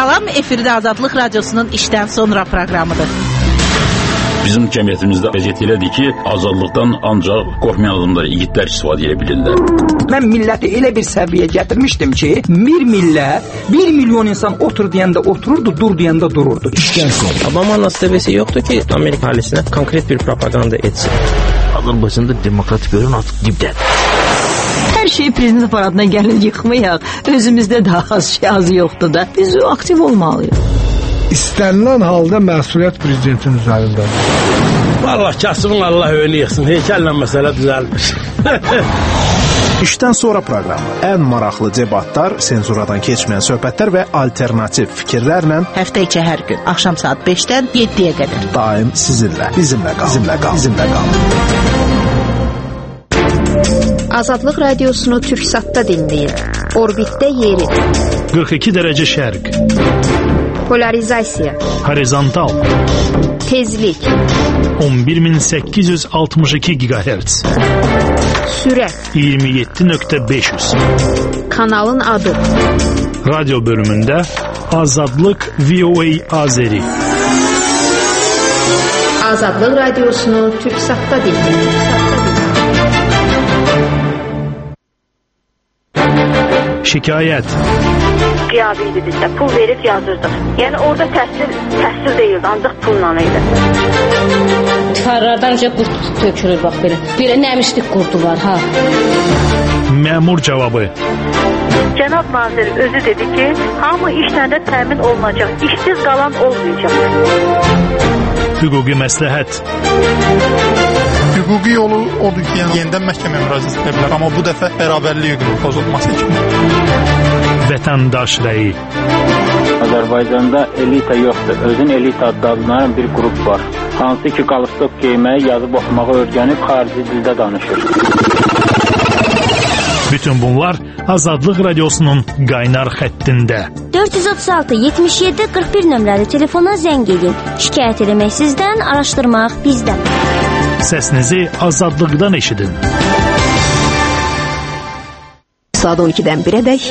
Salam, efirdə Azadlıq Radiosunun işdən sonra proqramıdır. Bizim cəmiyyətimizdə vəziyyət elədir ki, azadlıqdan ancaq qorxmayan adamlar, yiğitlər istifadə edə bilirlər. Mən milləti elə bir səviyyəyə gətirmişdim ki, bir millət, 1 milyon insan otur deyəndə otururdu, dur deyəndə dururdu. Obama'nın ASTV'si yoktu ki Amerika ailesine konkret bir propaganda etsin. Azərbaycanda demokratik görün artıq dibdədir. Hər şeyi prezident aparatına gəlin yıxmayaq. Özümüzdə də az yoxdur da. Biz aktiv olmalıyıq. İstənilən halda məsuliyyət prezidentin üzərindədir. Vallahi kasımın Allah önü yıxsın. Heykəllə məsələ düzəlmiş. İşdən sonra proqramı. Ən maraqlı debatlar, senzuradan keçməyən söhbətlər və alternativ fikirlərlə Həftə içi hər gün axşam saat 5-dən 7-yə qədər. Daim sizinlə. Bizimlə qalın. Azadlıq Radiosunu Türksatda dinləyin. Orbitdə yeri. 42 dərəcə şərq. Polarizasiya. Horizontal. Tezlik. 11862 GHz. Sürət. 27.500. Kanalın adı. Radyo bölümündə Azadlıq VOA Azeri. Azadlıq Radiosunu Türksatda dinləyin. Şikayət. Qiyabi idi bizdə. Pul verib yazırdıq. Yəni orada təhsil deyildi, ancaq pulla idi. Tifarlardan qurt tökülür bax belə. Belə nəmişlik qurdu var ha. Məmur cavabı. Cənab nazir özü dedi ki, hamı işləndə təmin olunacaq. İşsiz qalan olmayacaq. Hüquqi məsləhət. Hüquqi yolu odur ki, yenidən məhkəməyə müraciət edə bilər, amma bu dəfə bərabərlik hüququnun pozulması kimi. Vətəndaş rəyi. Azərbaycanda elita yoxdur. Özün elita adlanan bir qrup var. Hansı ki, qalstok geyməyi, yazıb oxumağı öyrənib xarici dildə danışır. Bütün bunlar Azadlıq Radiosunun qaynar xəttində. 436-77-41 nömrəli telefona zəng edin. Şikayət eləmək sizdən, araşdırmaq bizdən. Səsinizi azadlıqdan eşidin. Saat 12-dən 1-ədək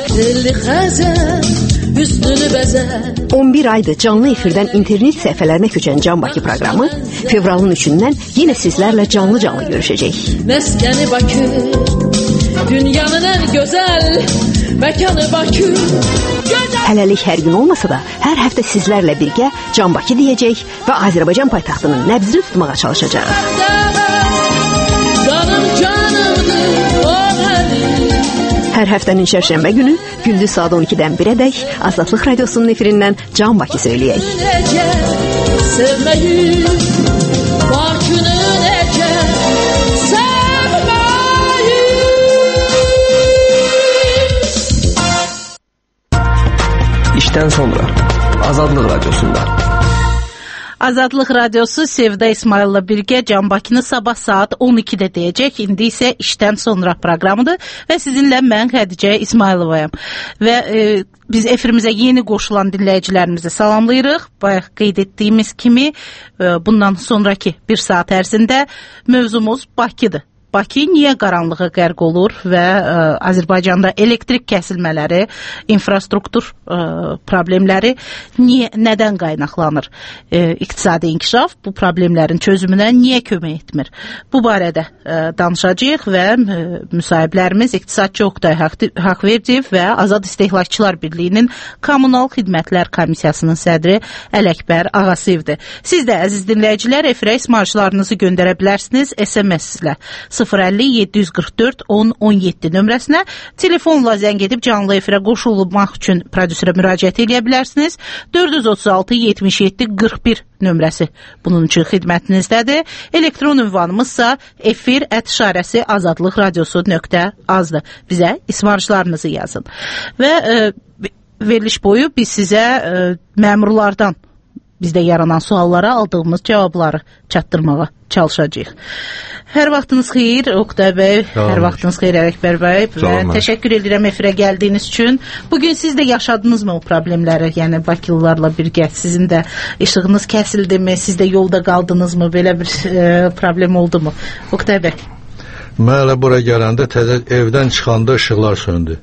11 aydır canlı efirdən internet səhifələrinə köçən Can Bakı proqramı fevralın 3-dən yenə sizlərlə canlı görüşəcək. Məskəni Bakı, dünyanın ən gözəl məkanı Bakı. Hələlik hər gün olmasa da, hər həftə sizlərlə birgə Can Bakı deyəcək və Azərbaycan paytaxtının nəbzini tutmağa çalışacaq. Hər həftənin şərşənbə günü gündüz saat 12-dən 1-ədək Azadlıq Radiosunun efirindən Can Bakı söyləyək. İşdən sonra Azadlıq Radiosunda. Azadlıq Radiosu Sevda İsmail'la birgə Can Bakını sabah saat 12-də deyəcək. İndi isə işdən sonra proqramıdır və sizinlə mən Xədicə İsmailovayam. Və biz efirimizə yeni qoşulan dinləyicilərimizi salamlayırıq. Bayaq qeyd etdiyimiz kimi bundan sonraki bir saat ərzində mövzumuz Bakıdır. Bakı niyə qaranlığa qərq olur və Azərbaycanda elektrik kəsilmələri, infrastruktur problemləri nədən qaynaqlanır? İqtisadi inkişaf bu problemlərin çözümünə niyə kömək etmir? Bu barədə danışacağıq və müsahiblərimiz İqtisadçı Oqtay Haqverdiyev və Azad İstehlakçılar Birliyinin Kommunal Xidmətlər Komissiyasının sədri Ələkbər Ağasıyevdir. Siz də əziz dinləyicilər efirə ismarşlarınızı göndərə bilərsiniz SMS-lə 050-744-10-17 nömrəsinə telefonla zəng edib canlı efirə qoşulmaq üçün prodüserə müraciət edə bilərsiniz. 436-77-41 nömrəsi bunun üçün xidmətinizdədir. Elektron ünvanımızsa efir@azadlıqradiosu.az-dır. Bizə ismarşlarınızı yazın. Və veriliş boyu biz sizə məmurlardan bizdə yaranan suallara aldığımız cavabları çatdırmağa çalışacağıq. Hər vaxtınız xeyir Oqtay bəy, hər vaxtınız xeyir Ələkbər bəy və təşəkkür edirəm efirə gəldiyiniz üçün. Bugün siz də yaşadınızmı o problemləri, yəni Bakılılarla birgə sizin də işığınız kəsildimi, siz də yolda qaldınızmı, belə bir problem oldu mu? Oqtay bəy. Mən elə bura gələndə evdən çıxanda işıqlar söndü.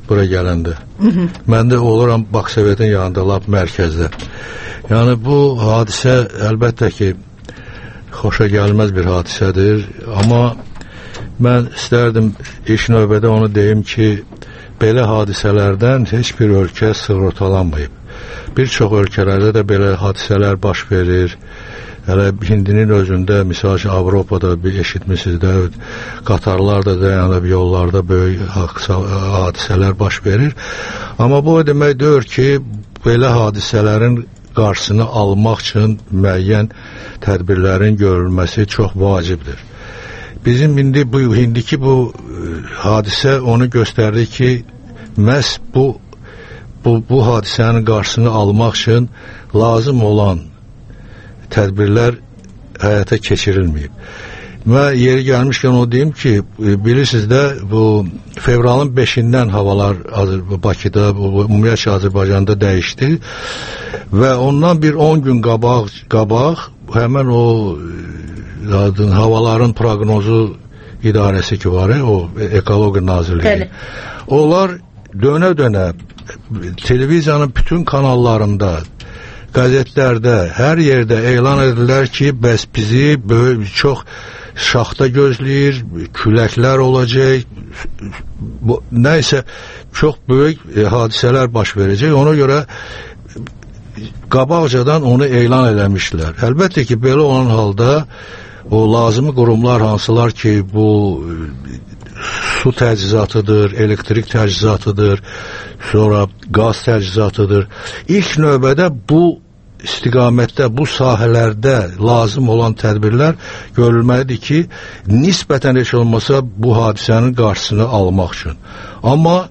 bura gələndə. Mən də oluram Baksovetin yanında, lap mərkəzdə. Yəni bu hadisə əlbəttə ki xoşa gəlməz bir hadisədir, amma mən istərdim ilk növbədə onu deyim ki, belə hadisələrdən heç bir ölkə sığortalanmayıb. Bir çox ölkələrdə də belə hadisələr baş verir. Hələ Hindinin özündə, misal ki, Avropada bir eşitmişsiniz də, qatarlar da dayanıb yollarda böyük hadisələr baş verir. Amma bu demək deyir ki, belə hadisələrin qarşısını almaq üçün müəyyən tədbirlərin görülməsi çox vacibdir. Bizim indiki bu hadisə onu göstərdi ki, məhz bu hadisənin qarşısını almaq üçün lazım olan tədbirlər həyata keçirilməyib. Və yeri gəlmişkən o deyim ki, bilirsiniz də bu fevralın 5-dən havalar Bakıda, ümumiyyətlə Azərbaycanda dəyişdi və ondan bir 10 gün qabaq həmən o havaların proqnozu idarəsi ki var, o Ekologiya Nazirliyi. Onlar dönə-dönə televiziyanın bütün kanallarında, qəzetlərdə, hər yerdə elan edirlər ki, bəs bizi böyük, çox şaxta gözləyir, küləklər olacaq, nəysə çox böyük hadisələr baş verəcək. Ona görə qabaqcadan onu elan eləmişlər. Əlbəttə ki, belə olan halda o lazımi qurumlar hansılar ki, bu su təchizatıdır, elektrik təchizatıdır, sonra qaz təchizatıdır. İlk növbədə bu istiqamətdə, bu sahələrdə lazım olan tədbirlər görülməlidir ki, nisbətən heç olmasa bu hadisənin qarşısını almaq üçün. Amma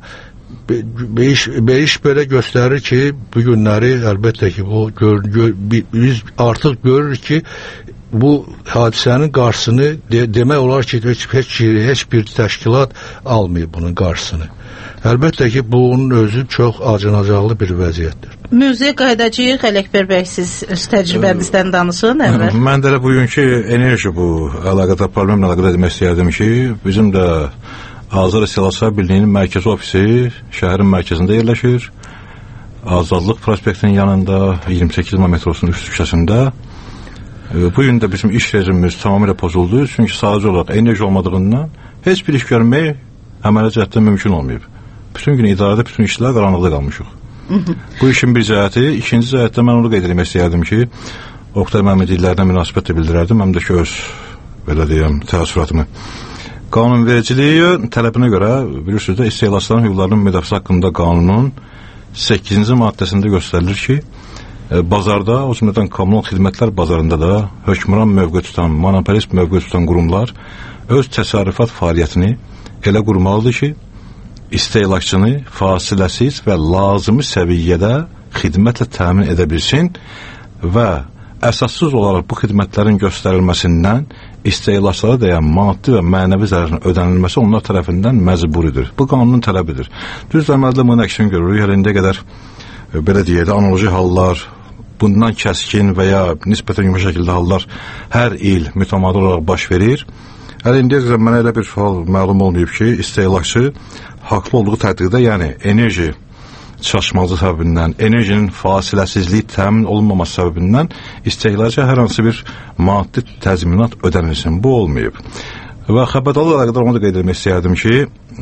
iş belə göstərir ki, bu günləri əlbəttə ki, biz artıq görürük ki, bu hadisənin qarşısını demək olar ki, heç bir təşkilat almayıb bunun qarşısını. Əlbəttə ki, bunun özü çox acınacaqlı bir vəziyyətdir. Mövzuya qayıdacağıq. Ələkbər bəy, siz öz təcrübənizdən danışın. Mən də bugünkü enerji bu əlaqədar problemlə əlaqədar demək istəyərdim ki, bizim də Azər İstehlakçılar Birliyinin mərkəzi ofisi şəhərin mərkəzində yerləşir. Azadlıq prospektinin yanında 28 metrosunun üst küçəsində. Bugün də bizim iş rejimimiz tamamilə pozuldu. Çünki sadəcə olaraq enerji olmadığından heç bir iş görmək əməli cəhətdən mümkün olmayıb. Bütün gün idarədə bütün işlər qaranlıqda qalmışıq. Bu işin bir cəhəti. İkinci cəhətdə mən onu qeyd etmək istəyərdim ki, Oqtay Məmmədillərdən münasibət də bildirərdim. Həm də ki, öz, belə deyəm, təəssüratımı. Qanunvericiliyi tələbinə görə, bilirsiniz də, istehlakçıların hüquqlarının müdafiəsi haqqında qanunun 8-ci maddəsində göstərilir ki, bazarda, o cümlədən kommunal xidmətlər bazarında da hökmran mövqe tutan, monopolist mövqe tutan qurumlar öz təsərrüfat fəaliyyətini elə qurmalıdır ki, istehlakçını fasiləsiz və lazımi səviyyədə xidmətlə təmin edə bilsin və əsassız olaraq bu xidmətlərin göstərilməsindən istehlakçılara dəyən maddi və mənəvi zərərin ödənilməsi onlar tərəfindən məcburidir. Bu qanunun tələbidir. Düz əməldə bunun əksini görürük. Hələ indiyə qədər belə deyək də analoji hallar, bundan kəskin və ya nisbətən yumuşaq şəkildə hallar hər il mütəmadi olaraq baş verir. Hələ indiyə qədər mənə elə bir sual məlum olmayıb ki, istehlakçı haqlı olduğu təqdirdə, yəni enerji çaşmazlığı səbəbindən, enerjinin fasiləsizliyi təmin olunmaması səbəbindən istehlakçıya hər hansı bir maddi təzminat ödənilsin. Bu olmayıb. Və xəbərdarlıqla əlaqədar onu da qeyd etmək istəyərdim ki,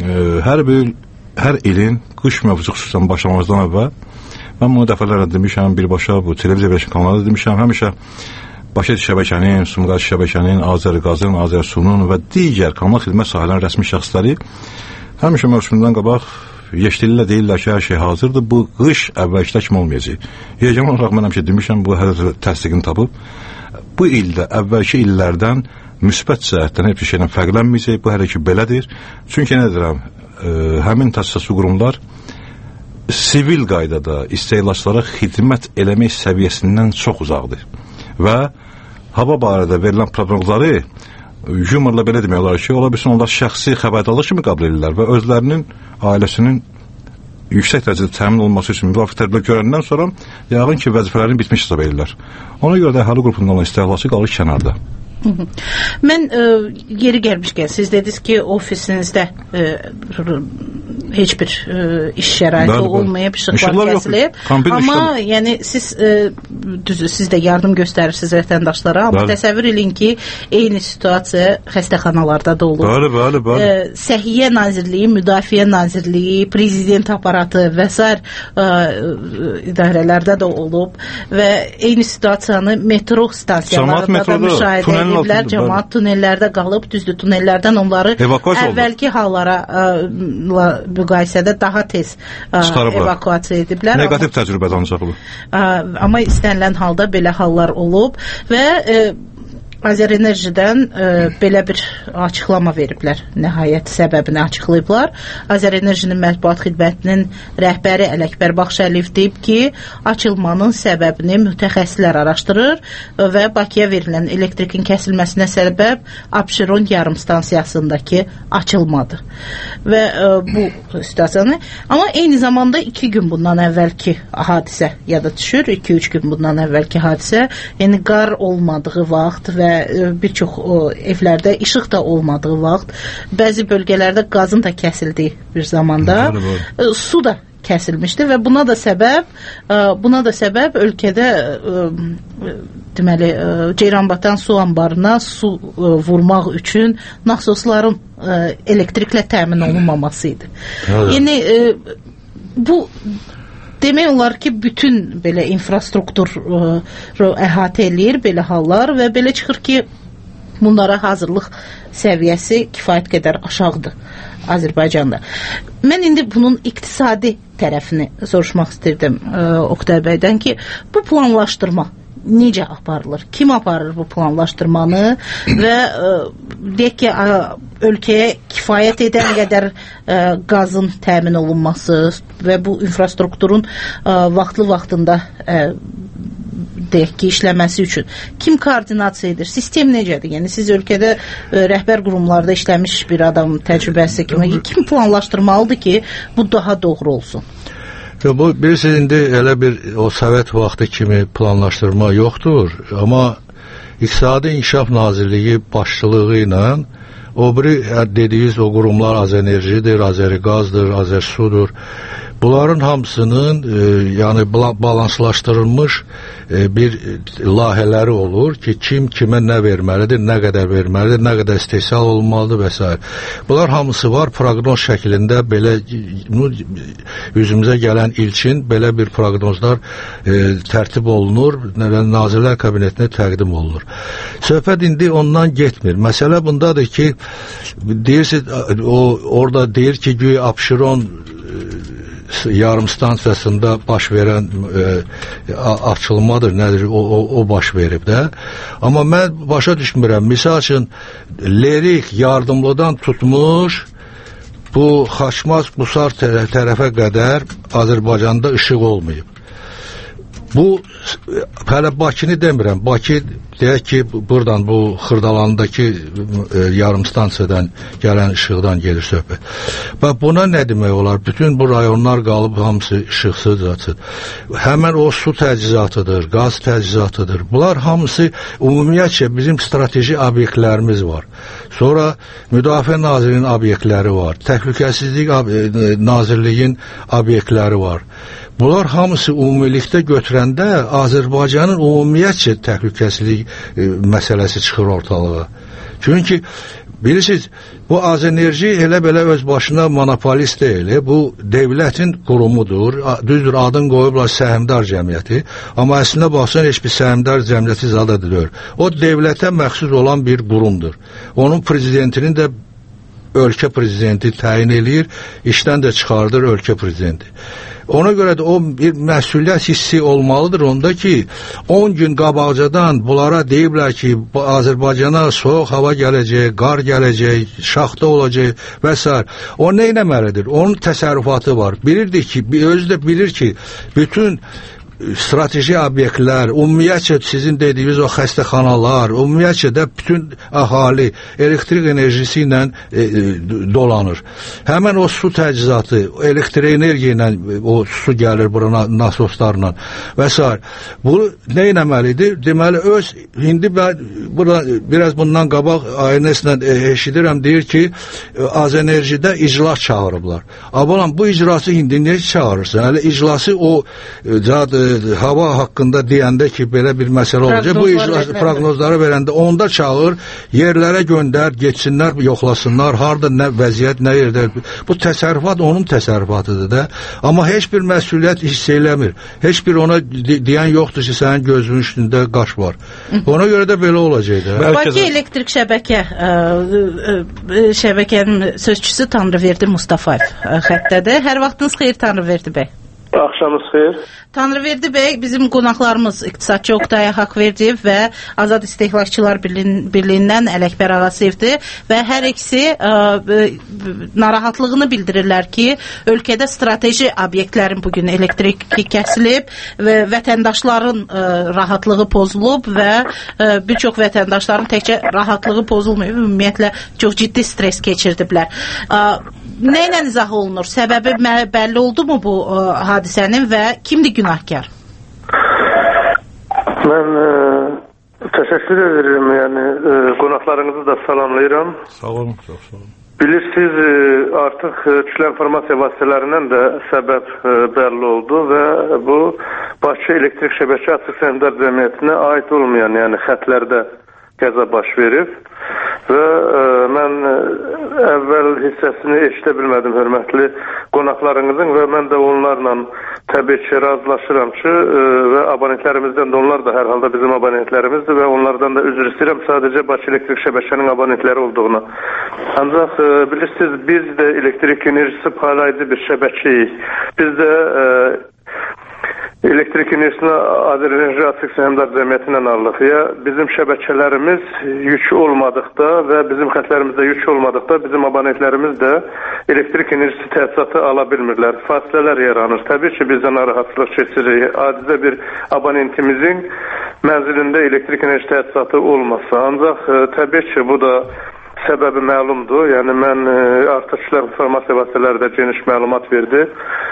hər ilin qış mövzusu xüsusən başlamamızdan əvvəl mən bunu dəfələrlə demişəm, birbaşa bu televiziya birləşən kanallarda demişəm, həmişə Bakı şəbəkənin, Sumqayıt şəbəkənin, Azərqazın, Azərsunun və digər kanal xidmət sahələrinin rəsmi şəxsləri həmişə mövsümündən qabaq yeşdillə deyirlər ki, hər şey hazırdır, bu qış əvvəlkidə kimi olmayacaq. Yeganə olaraq mən həmişə demişəm, bu hələ təsdiqini tapıb. Bu ildə əvvəlki illərdən müsbət cəhətdən heç bir şeylə fərqlənməyəcək, bu hələ ki belədir. Çünki nə deyirəm, həmin təsəssüs qurumlar sivil qaydada istehlakçılara xidmət eləmək səviyyəsindən çox uzaqdır. Və hava barədə verilən proqnozları yumorla belə demək olar ki, ola bilsin onlar şəxsi xəbərdarlıq kimi qəbul edirlər və özlərinin, ailəsinin yüksək dərəcədə təmin olması üçün müvafiq tədbirlər görəndən sonra yəqin ki, vəzifələrini bitmiş hesab edirlər. Ona görə də əhali qrupunda olan istehlakçı qalır kənarda. Mən yeri gəlmişkən, siz dediniz ki, ofisinizdə heç bir iş şəraiti olmayıb, işıqlar kəsilib. Amma yəni siz də yardım göstərirsiniz vətəndaşlara, amma təsəvvür edin ki, eyni situasiya xəstəxanalarda da olur. Bəli. Səhiyyə Nazirliyi, Müdafiə Nazirliyi, Prezident aparatı və sair idarələrdə də olub və eyni situasiyanı metro stansiyalarında da müşahidə ediblər. Cəmaət tunellərdə qalıb, düzdür, tunellərdən onları əvvəlki hallara müqayisədə daha tez evakuasiya ediblər. Negativ təcrübədə ancaq bu. Amma istənilən halda belə hallar olub və Azərenerjidən belə bir açıqlama veriblər. Nəhayət səbəbini açıqlayıblar. Azərenerjinin mətbuat xidmətinin rəhbəri Ələkbər Baxşəliyev deyib ki, açılmanın səbəbini mütəxəssislər araşdırır və Bakıya verilən elektrikin kəsilməsinə səbəb Abşeron yarımstansiyasındakı açılmadır. Və bu situasiyanı, amma eyni zamanda 2 gün bundan əvvəlki hadisə yada düşür. 2-3 gün bundan əvvəlki hadisə, yəni qar olmadığı vaxt və bir çox evlərdə işıq da olmadığı vaxt, bəzi bölgələrdə qazın da kəsildiyi bir zamanda su da kəsilmişdi və buna da səbəb ölkədə deməli Ceyranbatan su anbarına su vurmaq üçün nasosların elektriklə təmin olunmaması idi. Yəni bu demək olar ki, bütün belə infrastrukturu əhatə eləyir belə hallar və belə çıxır ki, bunlara hazırlıq səviyyəsi kifayət qədər aşağıdır Azərbaycanda. Mən indi bunun iqtisadi tərəfini soruşmaq istirdim Oqtay bəydən ki, bu planlaşdırma necə aparılır? Kim aparır bu planlaşdırmanı və deyək ki, ölkəyə kifayət edən qədər qazın təmin olunması və bu infrastrukturun vaxtında deyək ki, işləməsi üçün kim koordinasiya edir? Sistem necədir? Yəni siz ölkədə rəhbər qurumlarda işləmiş bir adam təcrübəsi kimi kim planlaşdırmalıdır ki, bu daha doğru olsun? Bu bilirsiniz, indi elə bir o Sovet vaxtı kimi planlaşdırma yoxdur, amma İqtisadi İnkişaf Nazirliyi başçılığı ilə o biri dediyiniz o qurumlar Azərenerjidir, Azəriqazdır, Azərsudur. Bunların hamısının yəni balanslaşdırılmış bir layihələri olur ki, kim kimə nə verməlidir, nə qədər verməlidir, nə qədər istehsal olunmalıdır və s. Bunlar hamısı var, proqnoz şəklində belə üzümüzə gələn ilkin belə bir proqnozlar tərtib olunur və Nazirlər Kabinetinə təqdim olunur. Söhbət indi ondan getmir. Məsələ bundadır ki, deyirsiniz, orada deyir ki, güya Abşeron yarımstansiyasında baş verən açılmadır, nədir, o baş verib də. Amma mən başa düşmürəm, misal üçün Lerik yardımlıdan tutmuş bu Xaçmaz Qusar tərəfə qədər Azərbaycanda işıq olmayıb. Bu hələ Bakını demirəm. Bakı deyək ki, buradan bu Xırdalandakı yarımstansiyadan gələn işıqdan gelir söhbət. Və buna nə demək olar? Bütün bu rayonlar qalıb hamısı işıqsız açır. Həmən o su təchizatıdır, qaz təchizatıdır. Bunlar hamısı ümumiyyətcə bizim strateji obyektlərimiz var. Sonra Müdafiə Nazirliyinin obyektləri var. Təhlükəsizlik Nazirliyinin obyektləri var. Bunlar hamısı ümumilikdə götürəndə Azərbaycanın ümumiyyətcə təhlükəsizlik məsələsi çıxır ortalığa. Çünki bilirsiniz, bu Azərenerji elə belə öz başına monopolist deyil. Bu devlətin qurumudur. Düzdür, adın qoyublar səhmdar cəmiyyəti. Amma əslində baxsan, heç bir səhmdar cəmiyyəti zada deyil. O devlətə məxsus olan bir qurumdur. Onun prezidentinin də ölkə prezidenti təyin eləyir, işdən də çıxardır ölkə prezidenti. Ona görə də o bir məsuliyyət hissi olmalıdır onda ki, 10 gün qabaqcadan bunlara deyiblər ki, Azərbaycana soyuq hava gələcək, qar gələcək, şaxta olacaq və s. O nə etməlidir? Onun təsərrüfatı var. Bilirdik ki, özü də bilir ki, bütün strateji obyektlər, ümumiyyətcə sizin dediyiniz o xəstəxanalar, ümumiyyətcə də bütün əhali elektrik enerjisi ilə dolanır. Həmən o su təchizatı, elektrik enerji ilə o su gəlir bura nasoslarla və s. Bu nə etməlidir? Deməli, indi mən biraz bundan qabaq ANS-lə eşidirəm, deyir ki, Azenerjidə iclas çağırıblar. Amma bu iclası indi niyə çağırırsan? Hələ iclası o hava haqqında deyəndə ki, belə bir məsələ olacaq, bu iclas proqnozları verəndə onda çağır, yerlərə göndər, geçsinlər, yoxlasınlar, harada nə vəziyyət, nə yerdə. Bu təsərrüfat onun təsərrüfatıdır da. Amma heç bir məsuliyyət hiss eləmir. Heç bir ona deyən yoxdur ki, sənin gözünün üstündə qaş var. Ona görə də belə olacaq da. Bakı elektrik şəbəkənin sözçüsü Tanrıverdi Mustafayev xəttədir. Hər vaxtınız xeyir Tanrıverdi bəy. Axşamınız xeyir. Tanrıverdi bəy, bizim qonaqlarımız iqtisadçı Oqtay Haqverdiyev və Azad İstehlakçılar Birliyindən Ələkbər Ağasevdir və hər ikisi narahatlığını bildirirlər ki, ölkədə strateji obyektlərin bugün elektrik kəsilib və vətəndaşların rahatlığı pozulub və bir çox vətəndaşların təkcə rahatlığı pozulmayıb, ümumiyyətlə çox ciddi stres keçirdiblər. Nə ilə izah olunur? Səbəbi bəlli oldu mu bu hadisənin və kimdir günahkar? Mən təşəkkür ederim. Yəni qonaqlarınızı da salamlayıram. Sağ olun, çox sağ olun. Bilirsiniz, artıq kütlə informasiya vasitələrindən də səbəb bəlli oldu və bu Bakı Elektrik Şəbəkə Açıq Səhmdar Cəmiyyətinə aid olmayan, yəni xətlərdə qəza baş verib və mən əvvəl hissəsini eşidə bilmədim hörmətli qonaqlarınızın və mən də onlarla təbii ki razılaşıram ki və abonentlərimizdən də onlar da hər halda bizim abonentlərimizdir və onlardan da üzr istəyirəm sadəcə Bakı Elektrik Şəbəkənin abonentləri olduğuna. Ancaq bilirsiniz, biz də elektrik enerjisi paylayıcı bir şəbəkəyik. Biz də elektrik enerjisini Azərenerji Açıq Səhmdar Cəmiyyətindən alırıq. Ya bizim şəbəkələrimiz yük olmadıqda və bizim xətlərimizdə yük olmadıqda bizim abonentlərimiz də elektrik enerjisi təchizatı ala bilmirlər. Fasilələr yaranır. Təbii ki, bizdə narahatlıq keçirir. Adicə bir abonentimizin mənzilində elektrik enerji təchizatı olmasa. Ancaq təbii ki, bu da səbəbi məlumdur. Yəni mən artıq informasiya vasitələri də geniş məlumat verdi.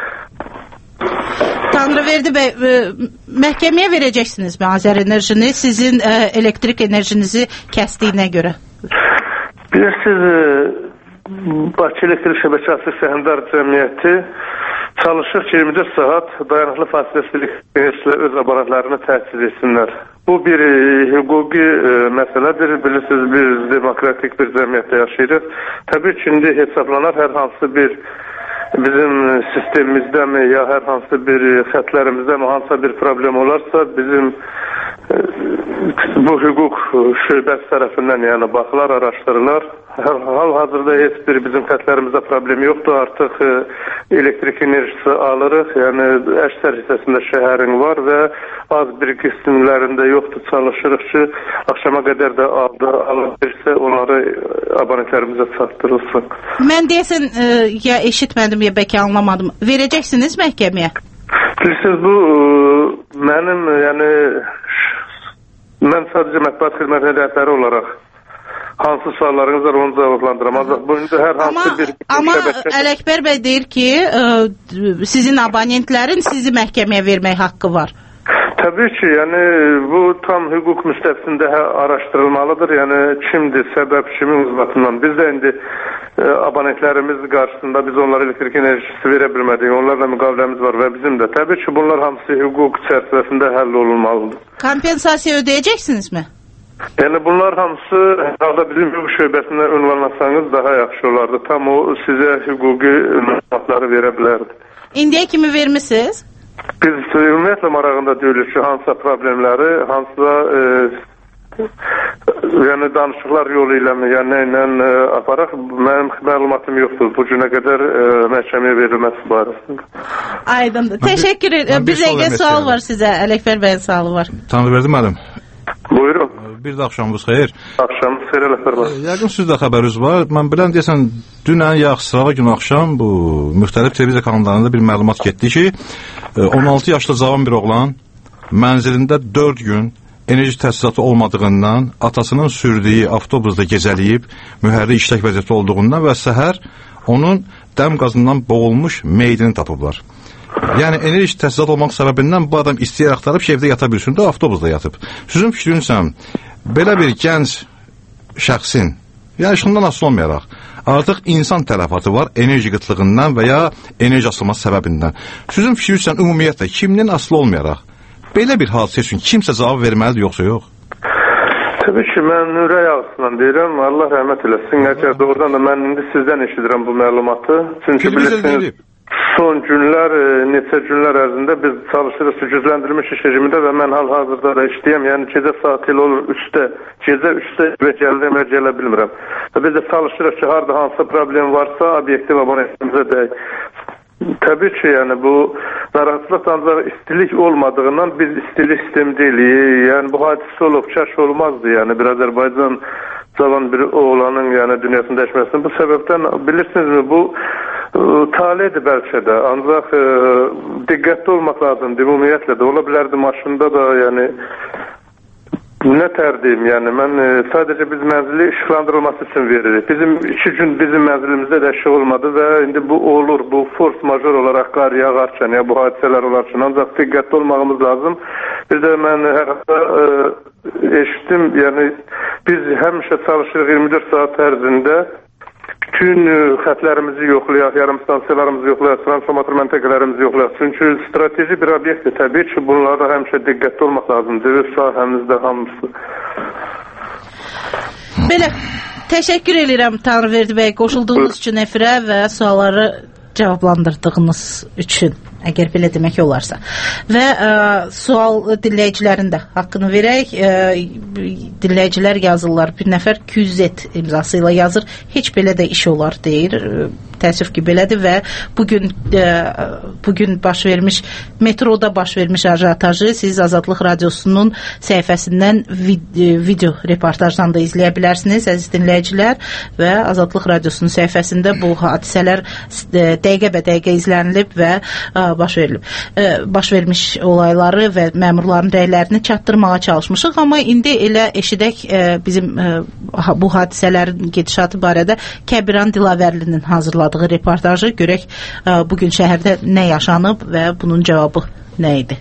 Tanrıverdi bəy, məhkəməyə verəcəksinizmi Azərenerjini sizin elektrik enerjinizi kəsdiyinə görə? Bilirsiniz, Bakı Elektrik Şəbəkə Açıq Səhmdar Cəmiyyəti çalışır ki, 24 saat dayanıqlı fasiləsiz enerjisilə öz abonentlərini təchiz etsinlər. Bu bir hüquqi məsələdir. Bilirsiniz, biz demokratik bir cəmiyyətdə yaşayırıq. Təbii ki, indi hesablanar hər hansı bir bizim sistemimizdəmi ya hər hansı bir xətlərimizdə hansısa bir problem olarsa bizim bu hüquq şöbəsi tərəfindən yəni baxılar, araşdırırlar. Hal-hazırda heç bir bizim xətlərimizdə problem yoxdur. Artıq elektrik enerjisi alırıq. Yəni əksər hissəsində şəhərin var və az bir qismlərində yoxdur. Çalışırıq ki, axşama qədər də alınırsa onları abonentlərimizə çatdırılsın. Mən deyəsən ya eşitmədim ya bəlkə anlamadım. Verəcəksiniz məhkəməyə? Bilirsiniz, bu mənim yəni mən sadəcə mətbuat xidmətinin rəhbəri olaraq hansı suallarınız var onu cavablandıram. Bu indi hər hansı bir Amma Ələkbər bəy deyir ki, sizin abonentlərin sizi məhkəməyə vermək haqqı var. Təbii ki, yəni bu tam hüquq müstəvisində araşdırılmalıdır. Yəni kimdir, səbəb kimin uzbatından. Biz də indi abonentlərimiz qarşısında biz onlara elektrik enerjisi verə bilmədik. Onlarla müqaviləmiz var və bizim də. Təbii ki, bunlar hamısı hüquq çərçivəsində həll olunmalıdır. Kompensasiya ödəyəcəksinizmi? Yəni bunlar hamısı halda bizim hüquq şöbəsində ünvanlasanız daha yaxşı olardı. Tam o sizə hüquqi məlumatları verə bilərdi. İndiyə kimi vermisiniz? Biz ümumiyyətlə marağında deyilir ki, hansısa problemləri, hansısa yəni danışıqlar yolu ilə mi, yəni nə ilə aparaq, mənim məlumatım yoxdur bu günə qədər məhkəməyə verilməsi barəsində. Aydındır. Təşəkkür edirəm. Bir dəqiqə sual var sizə. Ələkbər bəyin sualı var. Tanrıverdi müəllim. Buyurun. Bir də axşamınız xeyir. Axşamınız xeyir, Ələkbər bəy. Yəqin sizdə xəbəriniz var. Mən bilən deyəsən dünən ya sırağa gün axşam bu müxtəlif televiziya kanallarında bir məlumat getdi ki, 16 yaşlı cavan bir oğlan mənzilində 4 gün enerji təsisatı olmadığından, atasının sürdüyü avtobusda gecələyib, mühərrik işlək vəziyyəti olduğundan və səhər onun dəm qazından boğulmuş meydini tapıblar. Yəni, enerji təsisat olmaq səbəbindən bu adam istəyər axtarıb ki, evdə yata bilsin də, avtobusda yatıb. Sizin fikrinsəm, belə bir gənc şəxsin, yəni şundan asılı olmayaraq, artıq insan tələfatı var enerji qıtlığından və ya enerji asılması səbəbindən. Sizin fikrinsəm, ümumiyyətlə, kimdən asılı olmayaraq, belə bir hadisə üçün kimsə cavab verməlidir, yoxsa yox? Təbii ki, mən ürək ağzından deyirəm, Allah rəhmət eləsin. Əgər doğrudan da mən indi sizdən eşidirəm bu məlumatı. Çünki bilirsiniz, son günlər, neçə günlər ərzində biz çalışırıq gücləndirilmiş iş rejimində və mən hal-hazırda da işləyəm. Yəni gecə saat ilə olur gecə 3-də və gələ bilmirəm. Biz də çalışırıq ki, harada hansısa problem varsa, obyektiv abonentimizə deyək. Təbii ki, yəni bu narahatlıq ancaq istilik olmadığından biz istilik sistemi deyilik. Yəni bu hadisə olub, kəşf olmazdı. Yəni bir Azərbaycan cavan bir oğlanın yəni dünyasını dəyişməsinin bu səbəbdən bilirsinizmi bu taledir bəlkə də. Ancaq diqqətli olmaq lazımdır. Ümumiyyətlə də ola bilərdi maşında da yəni nə tərdiyim, yəni mən sadəcə biz mənzili işıqlandırılması üçün veririk. Bizim 2 gün bizim mənzilimizdə də işıq olmadı və indi bu olur, bu force major olaraq qar yağarkən, ya bu hadisələr olarkən ancaq diqqətli olmağımız lazım. Bir də mən hər hafta eşitdim, yəni biz həmişə çalışırıq 24 saat ərzində bütün xətlərimizi yoxlayaq, yarım stansiyalarımızı yoxlayaq, transformator məntəqələrimizi yoxlayaq. Çünki strateji bir obyektdir. Təbii ki, bunlarda həmişə diqqətli olmaq lazımdır. Öz sahəmizdə hamısı. Belə, təşəkkür edirəm Tanrıverdi bəy qoşulduğunuz üçün efirə və sualları cavablandırdığınız üçün, əgər belə demək olarsa. Və sual dinləyicilərin də haqqını verək. Dinləyicilər yazırlar. Bir nəfər QZ imzası ilə yazır. Heç belə də iş olar deyir. Təəssüf ki, belədir və bugün baş vermiş, metroda baş vermiş ajotajı siz Azadlıq Radiosunun səhifəsindən video reportajdan da izləyə bilərsiniz, əziz dinləyicilər, və Azadlıq Radiosunun səhifəsində bu hadisələr dəqiqə bə dəqiqə izlənilib və baş vermiş olayları və məmurların rəylərini çatdırmağa çalışmışıq, amma indi elə eşidək bizim bu hadisələrin gedişatı barədə Kəbiran Dilavərlinin hazırladığı reportajı, görək bugün şəhərdə nə yaşanıb və bunun cavabı nə idi?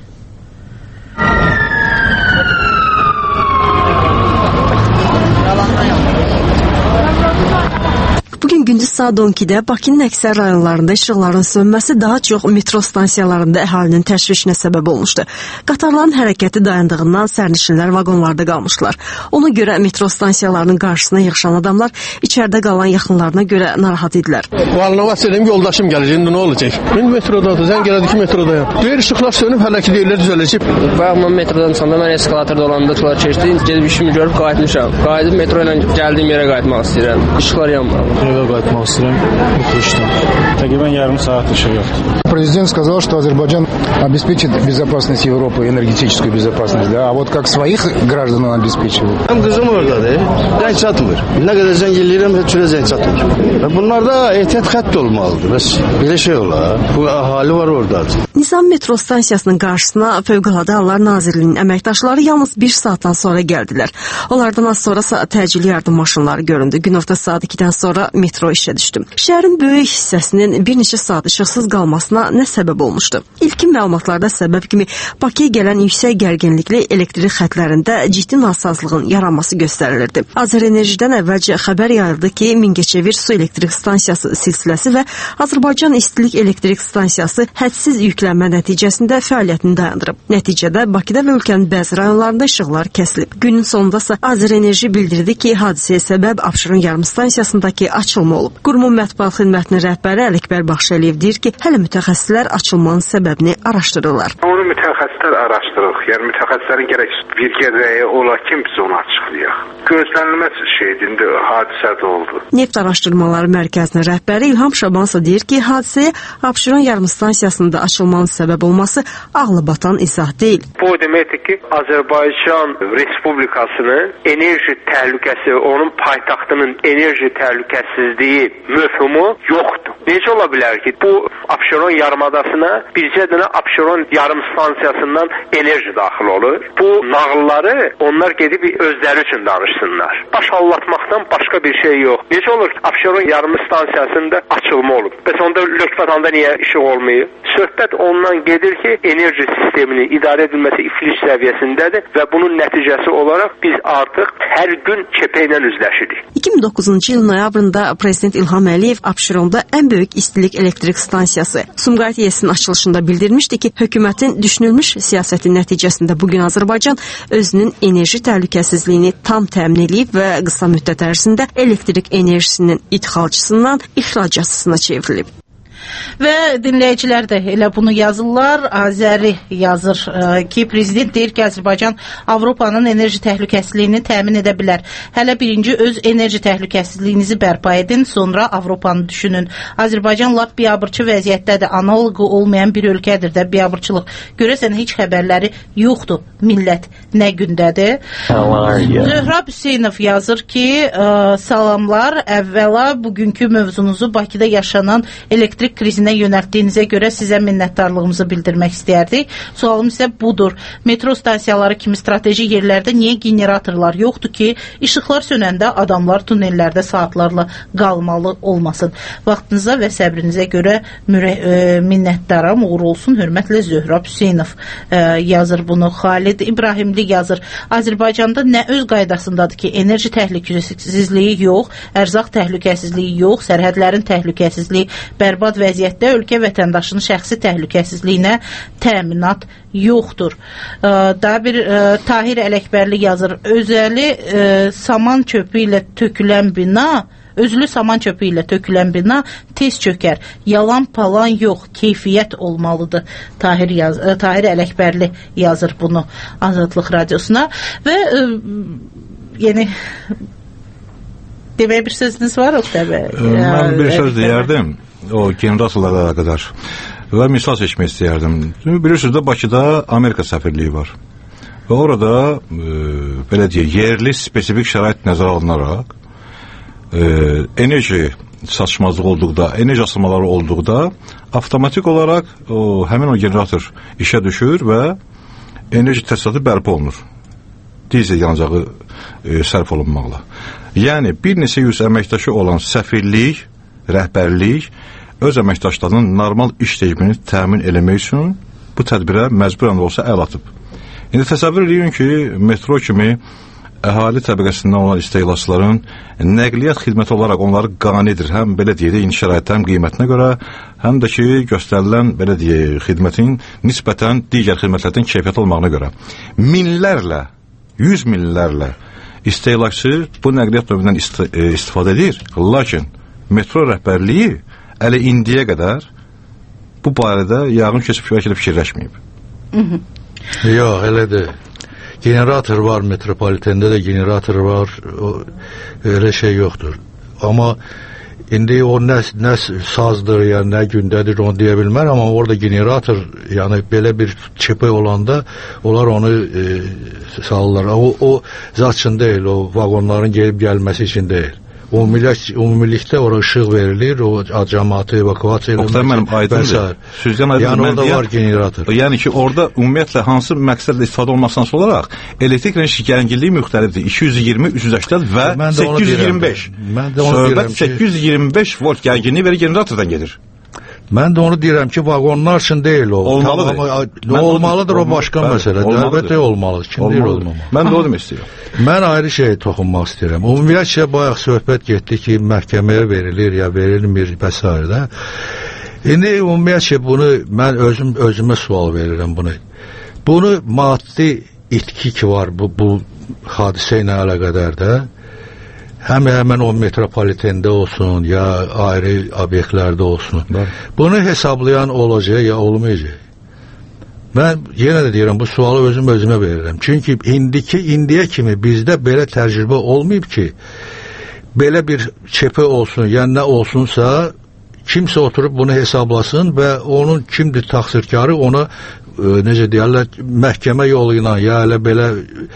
Bugün gündüz saat 12-də Bakının əksər rayonlarında işıqların sönməsi daha çox metro stansiyalarında əhalinin təşvişinə səbəb olmuşdu. Qatarların hərəkəti dayandığından sərnişinlər vaqonlarda qalmışlar. Ona görə metro stansiyalarının qarşısına yığışan adamlar içəridə qalan yaxınlarına görə narahat idilər. Valnovat edim, yoldaşım gəlir, indi nə olacaq? İndi metrodadır, zəng elədi ki, metrodayam. Deyir, işıqlar sönüb, hələ ki deyirlər, düzələcək. Bayaqman metrodan çıxanda mən eskalatorda olanda tular keçdi, gedib işimi görüb qayıtmışam. Qayıdıb metro ilə gəldiyim yerə qayıtmaq istəyirəm. İşıqlar yanmır. Evə qayıtmaq istəyirəm, yetişdim. Təqribən yarım saat işıq yoxdur. Президент сказал, что Азербайджан обеспечит безопасность Европы, энергетическую безопасность, да, а вот как своих граждан он обеспечивает. Benim kızım oradadır, zəng çatmır. Ne kadar zəng eləyirəm, heç cürə zəng çatmır. Bunlarda ehtiyat xətt olmalıdır, bəs belə şey olar. Bu ahali var orada. Nizam metro stansiyasının qarşısına Fövqəladə Hallar Nazirliyinin əməkdaşları yalnız 1 saatdan sonra gəldilər. Onlardan az sonra təcili yardım maşınları göründü. Günorta saat 2-dən sonra metro işə düşdü. Şəhərin böyük hissəsinin bir neçə saat işıqsız qalmasına nə səbəb olmuşdu? İlkin məlumatlarda səbəb kimi Bakıya gələn yüksək gərginlikli elektrik xətlərində ciddi nasazlığın yaranması göstərilirdi. Azərenerjidən əvvəlcə xəbər yayıldı ki, Mingəçevir su elektrik stansiyası silsiləsi və Azərbaycan İstilik elektrik stansiyası hədsiz yüklənmə nəticəsində fəaliyyətini dayandırıb. Nəticədə Bakıda və ölkənin bəzi rayonlarında işıqlar kəsilib. Günün sonunda isə Azərenerji bildirdi ki, hadisəyə səbəb Abşeron yarımstansiyasındakı açılma olub. Qurumun mətbuat xidmətinin rəhbəri Ələkbər Baxşəliyev deyir ki, hələ mütəxəssislər açılmanın səbəbini araşdırırlar. Onu mütəxəssislər araşdırır. Yəni mütəxəssislərin gərək bir gərəyi ola ki, biz onu açıqlayaq. Gözlənilməz şeydir, indi hadisə də oldu. Neft Araşdırmaları Mərkəzinin rəhbəri İlham Şabansa deyir ki, hadisəyə Abşeron yarımstansiyasında açılmanın səbəb olması ağlabatan izah deyil. Bu deməkdir ki, Azərbaycan Respublikasının enerji təhlükəsi, onun paytaxtının enerji təhlükəsizliyi dediyi mövhumu yoxdur. Necə ola bilər ki, bu Abşeron yarımadasına bircə dənə Abşeron yarım stansiyasından enerji daxil olur? Bu nağılları onlar gedib özləri üçün danışsınlar. Baş allatmaqdan başqa bir şey yox. Necə olur ki, Abşeron yarım stansiyasında açılma olub? Bəs onda Lökbətanda niyə işıq olmayıb? Söhbət ondan gedir ki, enerji sisteminin idarə edilməsi iflic səviyyəsindədir və bunun nəticəsi olaraq biz artıq hər gün çepə ilə üzləşirik. 2009-cu il noyabrında Prezident İlham Əliyev Abşeronda ən böyük istilik elektrik stansiyası Sumqayıt YES-in açılışında bildirmişdi ki, hökumətin düşünülmüş siyasətin nəticəsində bugün Azərbaycan özünün enerji təhlükəsizliyini tam təmin edib və qısa müddət ərzində elektrik enerjisinin idxalçısından ixracatçısına çevrilib. Və dinləyicilər də elə bunu yazırlar. Azəri yazır ki, prezident deyir ki, Azərbaycan Avropanın enerji təhlükəsizliyini təmin edə bilər. Hələ birinci öz enerji təhlükəsizliyinizi bərpa edin, sonra Avropanı düşünün. Azərbaycan lap biabırçı vəziyyətdədir. Analogu olmayan bir ölkədir də biabırçılıq. Görəsən heç xəbərləri yoxdur. Millət nə gündədir? Zöhrab Hüseynov yazır ki, salamlar. Əvvəla bugünkü mövzunuzu Bakıda yaşanan elektrik krizinə yönəltdiyinizə görə sizə minnətdarlığımızı bildirmək istəyərdik. Sualım isə budur. Metro stansiyaları kimi strateji yerlərdə niyə generatorlar yoxdur ki, işıqlar sönəndə adamlar tunellərdə saatlarla qalmalı olmasın? Vaxtınıza və səbrinizə görə minnətdaram. Uğur olsun. Hörmətlə Zöhrab Hüseynov yazır bunu. Xalid İbrahimli yazır. Azərbaycanda nə öz qaydasındadır ki, enerji təhlükəsizliyi yox, ərzaq təhlükəsizliyi yox, sərhədlərin təhlükəsizliyi bərbad vəziyyətdə, ölkə vətəndaşının şəxsi təhlükəsizliyinə təminat yoxdur. Daha bir Tahir Ələkbərli yazır. Özəli saman çöpü ilə tökülən bina, özlü saman çöpü ilə tökülən bina tez çökər. Yalan palan yox, keyfiyyət olmalıdır. Tahir Ələkbərli yazır bunu Azadlıq Radiosuna və yəni deməyə bir sözünüz var Oqtay bəy? Mən bir söz deyərdim o generatorlarla əlaqədar və misal seçmək istəyərdim. Bilirsiniz də Bakıda Amerika səfirliyi var və orada belə deyək, yerli spesifik şərait nəzərə alınaraq enerji çatışmazlığı olduqda, enerji asılmaları olduqda avtomatik olaraq həmin o generator işə düşür və enerji təchizatı bərpa olunur. Dizel yanacağı sərf olunmaqla. Yəni, bir neçə yüz əməkdaşı olan səfirlik, rəhbərlik öz əməkdaşlarının normal iş rejimini təmin eləmək üçün bu tədbirə məcburən olsa əl atıb. İndi təsəvvür edin ki, metro kimi əhali təbəqəsindən olan istehlakçıların nəqliyyat xidməti olaraq onları qanidir. Həm belə deyək, indi şəraitə, həm qiymətinə görə, həm də ki, göstərilən belə deyək, xidmətin nisbətən digər xidmətlərdən keyfiyyət olmağına görə. Minlərlə, 100 minlərlə istehlakçı bu nəqliyyat növündən istifadə edir. Lakin metro rəhbərliyi ələ indiyə qədər bu barədə yağın keçib fikirləşməyib. Yox, elədir. Generator var, metropolitende də generator var, elə şey yoxdur. Amma indi o nə sazdır, ya nə gündədir onu deyə bilmər, amma orada generator, yəni belə bir çipə olanda onlar onu salırlar. O zat üçün deyil, o vaqonların gelib gəlməsi üçün deyil. Ümumilikdə oraya işıq verilir, o cəmaatı evakuasiya eləmək. Oqtay, mənim aydındır. Süzgən aydındır. Yəni orada var generator. Yəni ki, orada ümumiyyətlə hansı məqsədlə istifadə olmasından olaraq elektrik enerji gərginliyi müxtəlifdir. 220, 380 və 825. Söhbət 825 volt gərginliyi və generatordan gedir. Mən də onu deyirəm ki, vaqonlar üçün deyil o. Olmalıdır, o başqa məsələ. Əlbəttə olmalıdır. Kim deyir olmamalı? Mən də o demək istəyirəm. Mən ayrı şey toxunmaq istəyirəm. Ümumiyyətlə, bayaq söhbət getdi ki, məhkəməyə verilir, ya verilmir və s. İndi ümumiyyətlə, bunu mən özümə sual verirəm bunu. Bunu maddi itki ki var bu hadisə ilə əlaqədar da, həmən o metropolitende olsun, ya ayrı obyektlərdə olsun. Bunu hesablayan olacaq, ya olmayacaq. Mən yenə də deyirəm, bu sualı özümə verirəm. Çünki indiyə kimi bizdə belə təcrübə olmayıb ki, belə bir çepə olsun, yəni nə olsunsa, kimsə oturub bunu hesablasın və onun kimdir təqsirkarı ona necə deyirlər, məhkəmə yolu ilə ya elə belə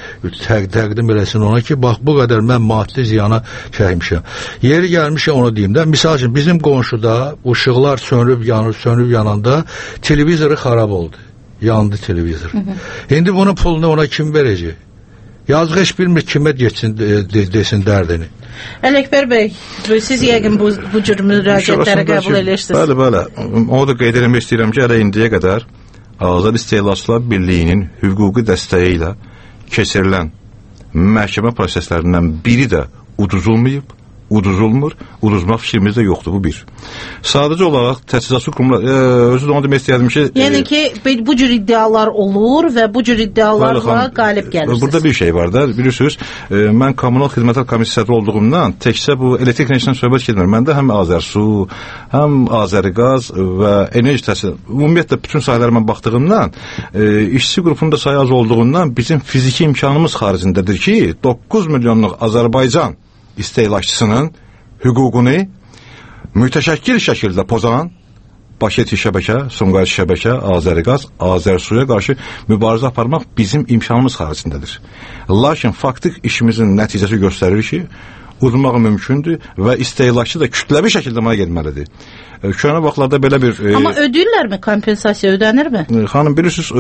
təqdim eləsin ona ki, bax bu qədər mən maddi ziyana çəkmişəm. Yeri gəlmişəm onu deyim də. Misal üçün bizim qonşuda işıqlar sönüb yananda televizoru xarab oldu. Yandı televizor. İndi bunun pulunu ona kim verəcək? Yazıq heç bilmir kimə geçsin desin dərdini. Ələkbər bəy, siz yəqin bu cür müraciətləri qəbul edirsiniz. Bəli. Onu da qeyd etmək istəyirəm ki, hələ indiyə qədər Azad İstehlakçılar Birliyinin hüquqi dəstəyi ilə keçirilən məhkəmə proseslərindən biri də uduzulmayıb, uduzulmur, uduzmaq fikrimizdə yoxdur, bu bir. Sadəcə olaraq təchizatçı qurumlar, özü də onu demək istəyirdim ki... Yəni ki, bu cür iddialar olur və bu cür iddialarla qalib gəlirsiniz. Burada bir şey var da, bilirsiniz, mən Kommunal Xidmətlər Komissiyası olduğumdan təkcə bu elektrik enerjisindən söhbət getmir. Məndə həm Azərsu, həm Azəriqaz və enerji təsir, ümumiyyətlə bütün sahələrə mən baxdığımdan, işçi qrupunda sayı az olduğundan bizim fiziki imkanımız xaricindədir ki, 9 milyonluq Azərbaycan istehlakçısının hüququnu mütəşəkkil şəkildə pozan Bakı şəbəkə, Sumqayıt şəbəkə, Azəriqaz, Azərsuya qarşı mübarizə aparmaq bizim imkanımız xaricindədir. Lakin faktik işimizin nəticəsi göstərir ki, udmaq mümkündür və istehlakçı da kütləvi şəkildə buna getməlidir. Köhnə vaxtlarda belə bir... Amma ödəyirlərmi? Kompensasiya ödənirmi? Xanım, bilirsiniz,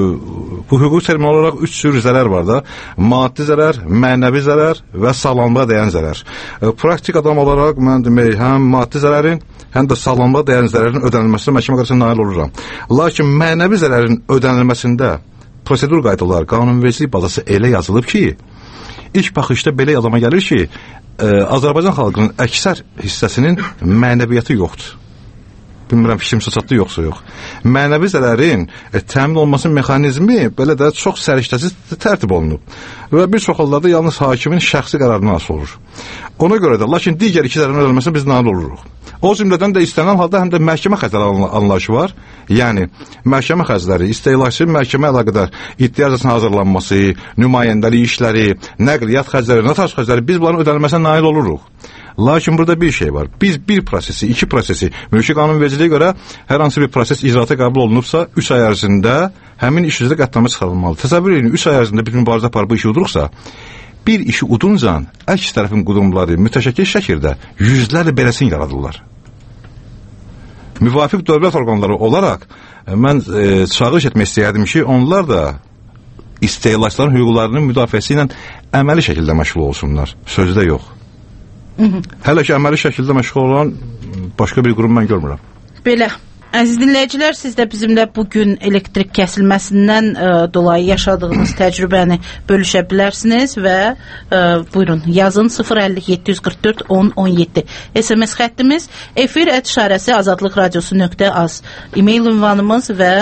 bu hüquq termini olaraq 3 cür zərər var da. Maddi zərər, mənəvi zərər və sağlamlığa dəyən zərər. Praktik adam olaraq mən demək, həm maddi zərərin, həm də sağlamlığa dəyən zərərin ödənilməsində məhkəmə qarşısında nail oluram. Lakin mənəvi zərərin ödənilməsində prosedur qaydaları, qanunvericilik bazası elə yazılıb ki, ilk baxışda belə yazıma gəlir ki, Azərbaycan xalqının əksər hissəsinin mənəviyyatı yoxdur. Bilmirəm fikrim çatdı yoxsa yox. Mənəvi zərərin təmin olması mexanizmi belə də çox səriştəsiz tərtib olunub. Və bir çox hallarda yalnız hakimin şəxsi qərarına asılı olur. Ona görə də, lakin digər iki zərərin ödənilməsində biz nail oluruq. O cümlədən də istənilən halda həm də məhkəmə xərcləri anlayışı var. Yəni, məhkəmə xərcləri, istehlakçı məhkəmə əlaqədar iddiacasına hazırlanması, nümayəndəlik işləri, nəqliyyat xərcləri, notar xərcləri, biz bunların ödənilməsinə nail oluruq. Lakin burada bir şey var. Biz bir prosesi, iki prosesi, mülki qanunvericiliyə görə hər hansı bir proses icraata qəbul olunubsa, 3 ay ərzində həmin iş üzrə qətnamə çıxarılmalıdır. Təsəvvür edin, 3 ay ərzində biz mübarizə aparıb bu işi uduruqsa, bir işi uduncan əks tərəfin qurumları mütəşəkkil şəkildə yüzlərlə beləsini yaradırlar. Müvafiq dövlət orqanları olaraq mən çağırış etmək istəyərdim ki, onlar da istehlakçıların hüquqlarının müdafiəsi ilə əməli şəkildə məşğul olsunlar. Sözdə yox. Hələ ki, əməli şəkildə məşğul olan başqa bir qurum mən görmürəm. Belə. Əziz dinləyicilər, siz də bizimlə bugün elektrik kəsilməsindən dolayı yaşadığınız təcrübəni bölüşə bilərsiniz və buyurun, yazın 050-744 1017 SMS xəttimiz, efir@azadlıqradiosu.az e-mail ünvanımız və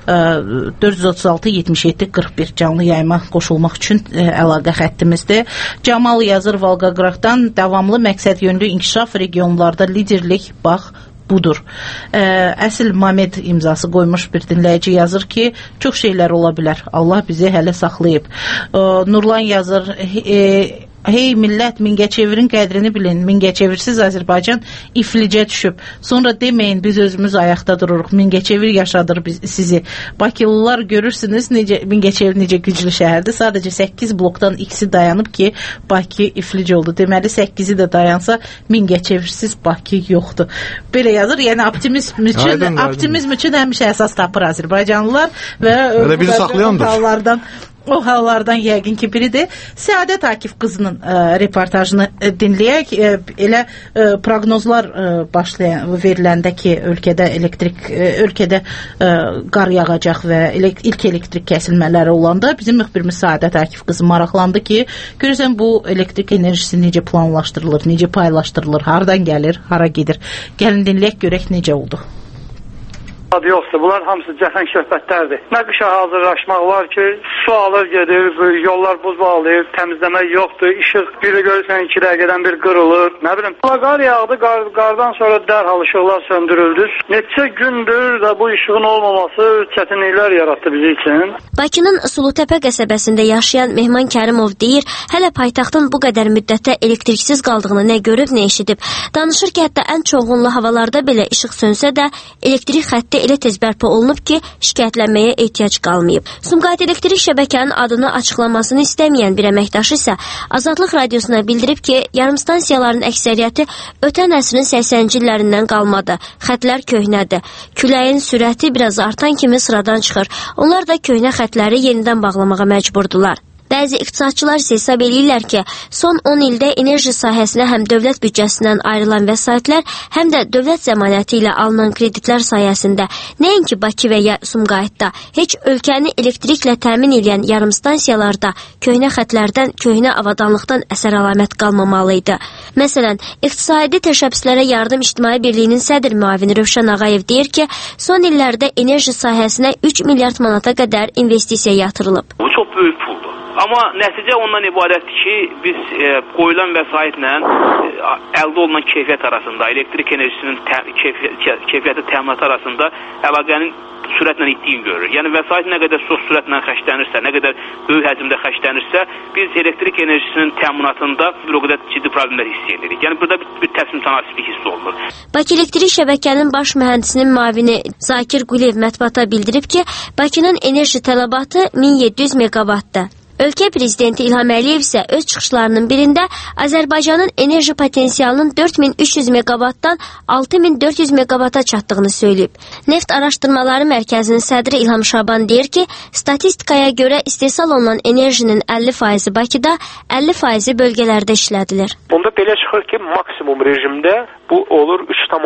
436-77-41 canlı yayıma qoşulmaq üçün əlaqə xəttimizdir. Camal yazır Volqaqraqdan, davamlı məqsəd yönlü inkişaf regionlarda liderlik, bax, budur. Əsl Mamed imzası qoymuş bir dinləyici yazır ki, çox şeylər ola bilər. Allah bizi hələ saxlayıb. Nurlan yazır, hey millət, Mingəçevirin qədrini bilin. Mingəçevirsiz Azərbaycan iflicə düşüb. Sonra deməyin, biz özümüz ayaqda dururuq. Mingəçevir yaşadır sizi. Bakılılar görürsünüz, Mingəçevir necə güclü şəhərdir. Sadəcə 8 blokdan ikisi dayanıb ki, Bakı iflicə oldu. Deməli, 8-i də dayansa, Mingəçevirsiz Bakı yoxdur. Belə yazır. Yəni, optimizm üçün həmişə əsas tapır Azərbaycanlılar və bizi saxlayandır. O hallardan yəqin ki biridir. Səadət Akif qızının reportajını dinləyək. Elə proqnozlar veriləndə ki, ölkədə qar yağacaq və ilk elektrik kəsilmələri olanda bizim müxbirimiz Səadət Akif qızı maraqlandı ki, görürsən bu elektrik enerjisi necə planlaşdırılır, necə paylaşdırılır, hardan gəlir, hara gedir. Gəlin dinləyək, görək necə oldu. Yoxdur, bunlar hamısı cəfəng söhbətlərdir. Nə qışa hazırlaşmaq var ki, su alır gedir, yollar buz bağlayır, təmizləmək yoxdur, işıq biri görürsən 2 dəqiqədən bir qırılır, nə bilim. Qar yağdı, qardan sonra dərhal işıqlar söndürüldü. Neçə gündür də bu işığın olmaması çətinliklər yarattı bizim üçün. Bakının Sulutəpə qəsəbəsində yaşayan Mehman Kərimov deyir, hələ paytaxtın bu qədər müddətdə elektriksiz qaldığını nə görüb, nə eşidib. Danışır ki, hətta ən çoğunlu havalarda belə işıq sönsə də elektrik xətti şəraitdə elə tez bərpa olunub ki, şikayətlənməyə ehtiyac qalmayıb. Sumqayıt elektrik şəbəkənin adını açıqlamasını istəməyən bir əməkdaş isə Azadlıq radiosuna bildirib ki, yarımstansiyaların əksəriyyəti ötən əsrin 80-ci illərindən qalmadı. Xətlər köhnədir. Küləyin sürəti biraz artan kimi sıradan çıxır. Onlar da köhnə xətləri yenidən bağlamağa məcburdular. Bəzi iqtisadçılar isə hesab edirlər ki, son 10 ildə enerji sahəsinə həm dövlət büdcəsindən ayrılan vəsaitlər, həm də dövlət zəmanəti ilə alınan kreditlər sayəsində nəinki Bakı və ya Sumqayıtda, heç ölkəni elektriklə təmin edən yarımstansiyalarda köhnə xətlərdən, köhnə avadanlıqdan əsər əlamət qalmamalı idi. Məsələn, İqtisadi Təşəbbüslərə Yardım İctimai Birliyinin sədr müavini Rövşən Ağayev deyir ki, son illərdə enerji sahəsinə 3 milyard manata qədər investisiya yatırılıb. Bu çox böyük puldur. Amma nəticə ondan ibarətdir ki, biz qoyulan vəsaitlə əldə olunan keyfiyyət arasında, elektrik enerjisinin keyfiyyəti təminatı arasında əlaqənin sürətlə itdiyini görürük. Yəni vəsait nə qədər çox sürətlə xərclənirsə, nə qədər böyük həcmdə xərclənirsə, biz elektrik enerjisinin təminatında bir o qədər ciddi problemlər hiss edirik. Yəni burada bir təslim tənasiblik hiss olunur. Bakı Elektrik Şəbəkənin baş mühəndisinin müavini Zakir Quliyev mətbuata bildirib ki, Bakının enerji tələbatı 1700 meqavatdır. Ölkə prezidenti İlham Əliyev isə öz çıxışlarının birində Azərbaycanın enerji potensialının 4300 meqavatdan 6400 meqavata çatdığını söyləyib. Neft Araşdırmaları Mərkəzinin sədri İlham Şaban deyir ki, statistikaya görə istehsal olunan enerjinin 50% Bakıda, 50% bölgələrdə işlədilir. Bunda belə çıxır ki, maksimum rejimdə bu olur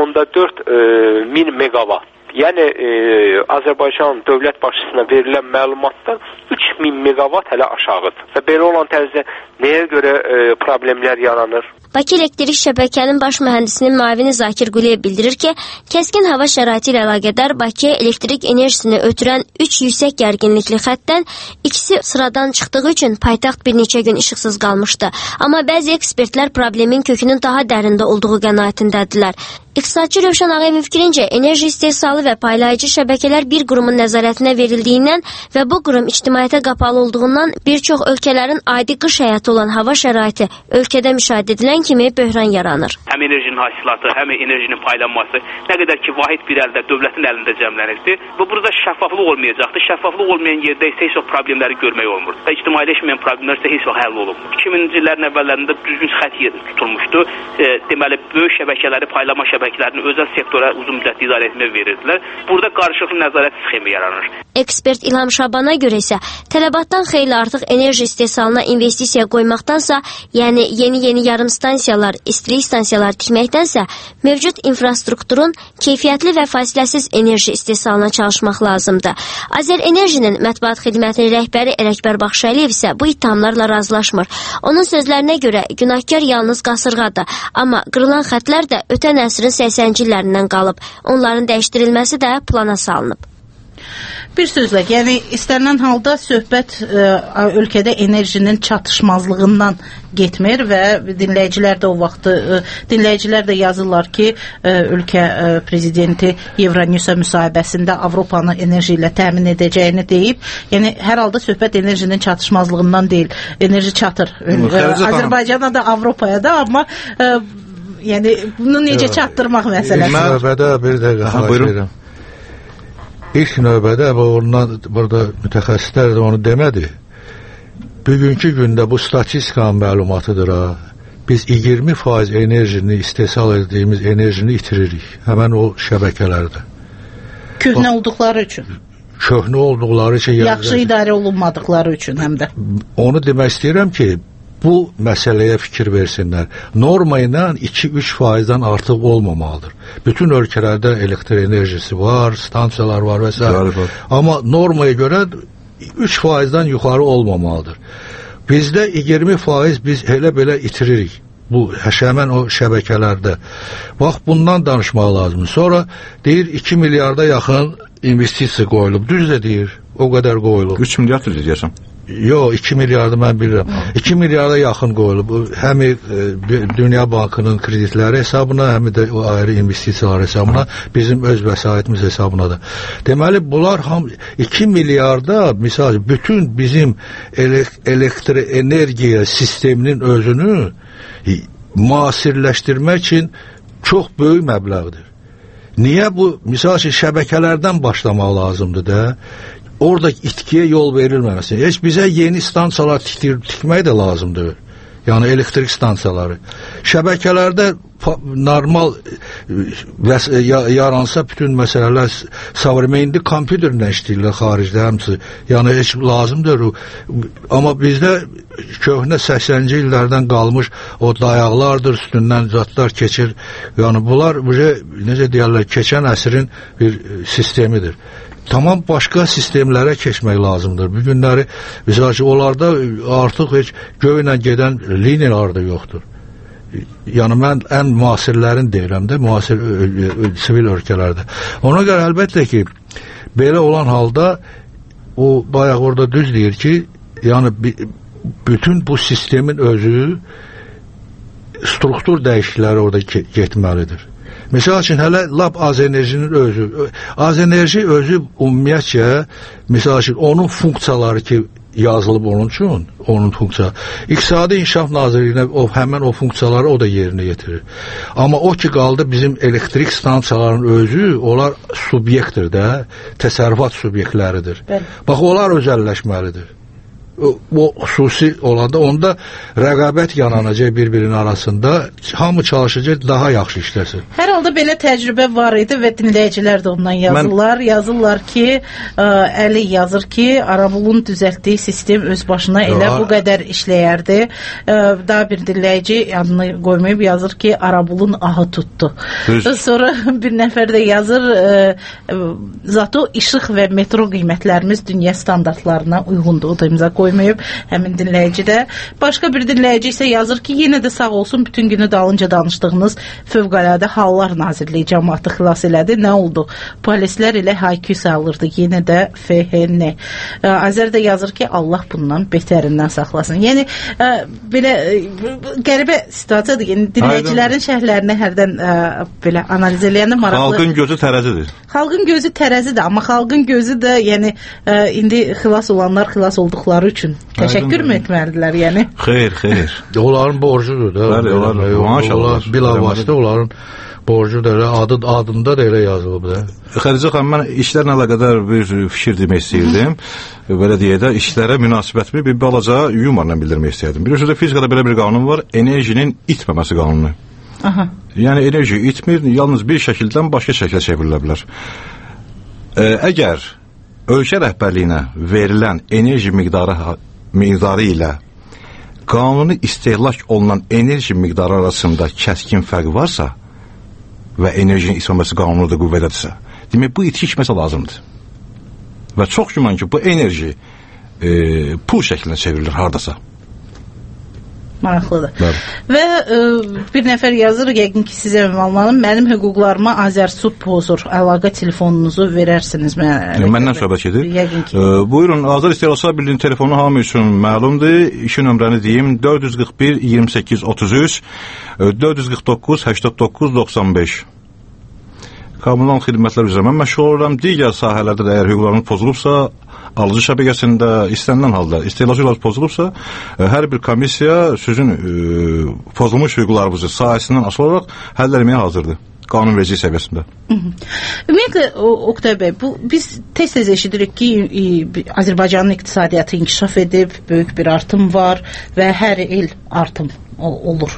3,4 min meqavat. Yəni Azərbaycan dövlət başçısına verilən məlumatdan 3000 meqavat hələ aşağıdır. Və belə olan tərzdə nəyə görə problemlər yaranır? Bakı Elektrik Şəbəkənin baş mühəndisinin müavini Zakir Quliyev bildirir ki, kəskin hava şəraiti ilə əlaqədar Bakıya elektrik enerjisini ötürən 3 yüksək gərginlikli xəttdən ikisi sıradan çıxdığı üçün paytaxt bir neçə gün işıqsız qalmışdı. Amma bəzi ekspertlər problemin kökünün daha dərində olduğu qənaətindədirlər. İqtisadçı Rövşən Ağayevin fikrincə, enerji istehsalı və paylayıcı şəbəkələr bir qurumun nəzarətinə verildiyindən və bu qurum ictimaiyyətə qapalı olduğundan bir çox ölkələrin adi qış həyatı olan hava şəraiti ölkədə müşahidə edilən kimi böhran yaranır. Həm enerjinin hasilatı, həm enerjinin paylanması nə qədər ki vahid bir əldə, dövlətin əlində cəmlənirdi və burada şəffaflıq olmayacaqdı. Şəffaflıq olmayan yerdə isə heç vaxt problemləri görmək olmur. Və ictimailəşməyən problemlər isə heç vaxt həll olunmur. 2000-ci illərin əvvəllərində düzgün xətt tutulmuşdu. Deməli, böyük şəbəkələri paylama şəbəkələrini özəl sektora uzun müddətli idarə etməyə verirdilər. Burada qarşılıqlı nəzarət sxemi yaranır. Ekspert İlham Şabana görə isə tələbatdan xeyli artıq enerji istehsalına investisiya qoymaqdansa, yəni yeni yarımstansiyalar, istilik stansiyalar tikməkdənsə, mövcud infrastrukturun keyfiyyətli və fasiləsiz enerji istehsalına çalışmaq lazımdır. Azərenerjinin mətbuat xidmətinin rəhbəri Ələkbər Baxşəliyev isə bu ittihamlarla razılaşmır. Onun sözlərinə görə günahkar yalnız qasırğadır, amma qırılan xətlər də ötən əsrin 80-ci illərindən qalıb. Onların dəyişdirilməsi də plana salınıb. Bir sözlə, yəni istənilən halda söhbət ölkədə enerjinin çatışmazlığından getmir və dinləyicilər də o vaxtı, dinləyicilər də yazırlar ki, ölkə prezidenti Euronewsa müsahibəsində Avropanı enerji ilə təmin edəcəyini deyib. Yəni hər halda söhbət enerjinin çatışmazlığından deyil. Enerji çatır. Azərbaycana da, Avropaya da, amma yəni bunu necə çatdırmaq məsələsi. Növbədə bir dəqiqə xahiş edirəm. İlk növbədə burada mütəxəssislər də onu demədi. Bugünkü gündə bu statistikanın məlumatıdır. Biz 20% enerjini, istehsal etdiyimiz enerjini itiririk. Həmən o şəbəkələrdə. Köhnə olduqları üçün. Köhnə olduqları üçün. Yaxşı idarə olunmadıqları üçün həm də. Onu demək istəyirəm ki, bu məsələyə fikir versinlər. Norma ilə 2-3%-dən artıq olmamalıdır. Bütün ölkələrdə elektrik enerjisi var, stansiyalar var və s. Amma normaya görə 3%-dən yuxarı olmamalıdır. Bizdə 20% biz elə-belə itiririk. Bu həşəmən o şəbəkələrdə. Bax, bundan danışmaq lazımdır. Sonra deyir 2 milyarda yaxın investisiya qoyulub. Düz də deyir, o qədər qoyulub. 3 milyard deyəcəm. Yox, 2 milyardı mən bilirəm. 2 milyarda yaxın qoyulub. Həm Dünya Bankının kreditləri hesabına, həm də o ayrı investisiyalar hesabına, bizim öz vəsaitimiz hesabına da. Deməli, bunlar 2 milyarda, misal, bütün bizim elektrik energiya sisteminin özünü müasirləşdirmək üçün çox böyük məbləğdir. Niyə bu, misal üçün, şəbəkələrdən başlamaq lazımdır da? Orada itkiyə yol verilməməsi. Heç bizə yeni stansiyalar tikmək də lazımdır. Yəni elektrik stansiyaları. Şəbəkələrdə normal yaransa bütün məsələlər savremendi kompüterlə işləyirlər xaricdə həmçə. Yəni heç lazımdır. Amma bizdə köhnə 80-ci illərdən qalmış o dayaqlardır, üstündən zatlar keçir. Yəni bunlar necə deyirlər, keçən əsrin bir sistemidir. Tamam başqa sistemlərə keçmək lazımdır. Bu günləri onlarda artıq heç göylə gedən liniyalar da yoxdur. Yəni mən ən müasirlərin deyirəm də, müasir sivil ölkələrdə. Ona görə əlbəttə ki, belə olan halda o bayaq orada düz deyir ki, yəni bütün bu sistemin özü struktur dəyişiklikləri orada getməlidir. Məsəl üçün, hələ lap az enerjinin özü. Az enerji özü ümumiyyətcə, məsəl üçün, onun funksiyaları ki, yazılıb onun üçün, onun funksiya. İqtisadi İnkişaf Nazirliyinə həmən o funksiyaları o da yerinə yetirir. Amma o ki, qaldı bizim elektrik stansiyaların özü, onlar subyektdir də, təsərrüfat subyektləridir. Bax, onlar özəlləşməlidir. O xüsusi olanda onda rəqabət yaranacaq bir-birinin arasında, hamı çalışacaq daha yaxşı işləsin. Hər halda belə təcrübə var idi və dinləyicilər də ondan yazırlar ki, Əli yazır ki, Arabulun düzəltdiyi sistem öz başına elə bu qədər işləyərdi. Daha bir dinləyici adını qoymayıb yazır ki, Arabulun ahı tutdu. Sonra bir nəfər də yazır, zato işıq və metro qiymətlərimiz dünya standartlarına uyğundur. O da imza qoymayıb həmin dinləyici də. Başqa bir dinləyici isə yazır ki, yenə də sağ olsun, bütün günü dalınca danışdığınız Fövqəladə Hallar Nazirliyi cəmaatı xilas elədi. Nə oldu? Polislər ilə haykü salırdı. Yenə də FHN. Azər də yazır ki, Allah bundan betərindən saxlasın. Yəni, belə qəribə situasiyadır. Yəni, dinləyicilərin şərhlərini hərdən belə analiz eləyəndə maraqlı. Xalqın gözü tərəzidir. Xalqın gözü tərəzidir, amma xalqın gözü də, yəni, indi xilas olanlar xilas olduqları üçün təşəkkür mü etməlidirlər, yəni? Xeyr. Onların borcudur da. Bəli, onlar bilavasitə onların borcu da elə, adında da elə yazılıb da. Xədicə xanım, mən işlərlə əlaqədar bir fikir demək istəyirdim. Belə deyə də, işlərə münasibətimi bir balaca yumorla bildirmək istəyirdim. Bilirsiniz, fizikada belə bir qanun var, enerjinin itməməsi qanunu. Yəni, enerji itmir, yalnız bir şəkildən başqa şəklə çevrilə bilər. Əgər ölkə rəhbərliyinə verilən enerji miqdarı ilə qanuni istehlak olunan enerji miqdarı arasında kəskin fərq varsa və enerjinin itməməsi qanunu da qüvvədədirsə, demək, bu itişməsə lazımdır. Və çox güman ki, bu enerji pul şəklinə çevrilir haradasa. Maraqlıdır. Və bir nəfər yazır, yəqin ki, sizə ünvanlanım, mənim hüquqlarıma Azərsud pozur, əlaqə telefonunuzu verərsiniz mənə. Məndən söhbət edir. Buyurun, Azər İstehlakçılar Birliyinin telefonu hamı üçün məlumdur. İki nömrəni deyim, 441-28-33, 449-89-95. Kommunal xidmətlər üzrə mən məşğul oluram. Digər sahələrdə də əgər hüquqlarımız pozulubsa, alıcı şəbəkəsində istənilən halda istehlakçılar pozulubsa, hər bir komissiya sizin pozulmuş hüquqlarınızı sahəsindən asılı olaraq həll etməyə hazırdır. Qanunverici səviyyəsində. Ümumiyyətlə, Oqtay bəy, biz tez-tez eşidirik ki, Azərbaycanın iqtisadiyyatı inkişaf edib, böyük bir artım var və hər il artım olur.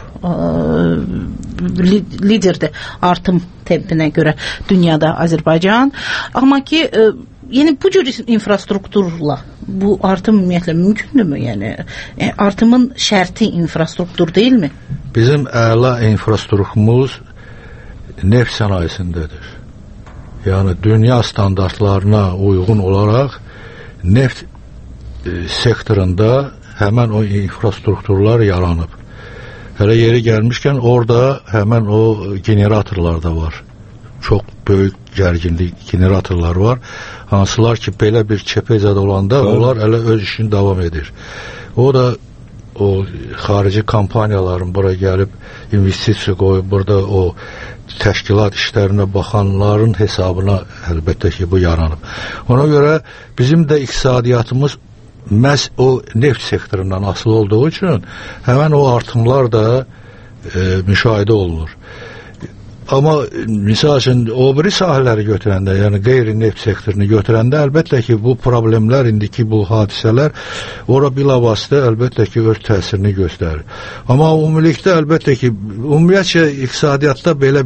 Liderdir artım tempinə görə dünyada Azərbaycan. Amma ki, yəni bu cür infrastrukturla bu artım ümumiyyətlə mümkündürmü? Yəni artımın şərti infrastruktur deyilmi? Bizim əla infrastrukturumuz neft sənayesindədir. Yəni dünya standartlarına uyğun olaraq neft sektorunda həmən o infrastrukturlar yaranıb. Hələ yeri gəlmişkən orada həmən o generatorlar da var. Çox böyük gərginlik generatorlar var. Hansılar ki, belə bir çepəcədə olanda onlar hələ öz işini davam edir. O da o xarici kompaniyaların bura gəlib investisiya qoyub, burada o təşkilat işlərinə baxanların hesabına əlbəttə ki, bu yaranıb. Ona görə bizim də iqtisadiyyatımız məhz o neft sektorundan asılı olduğu üçün həmən o artımlar da müşahidə olunur. Amma misal üçün o biri sahələri götürəndə, yəni qeyri-neft sektorunu götürəndə əlbəttə ki, bu problemlər, indiki bu hadisələr ora bilavasitə əlbəttə ki, öz təsirini göstərir. Amma ümumilikdə əlbəttə ki, ümumiyyətcə iqtisadiyyatda belə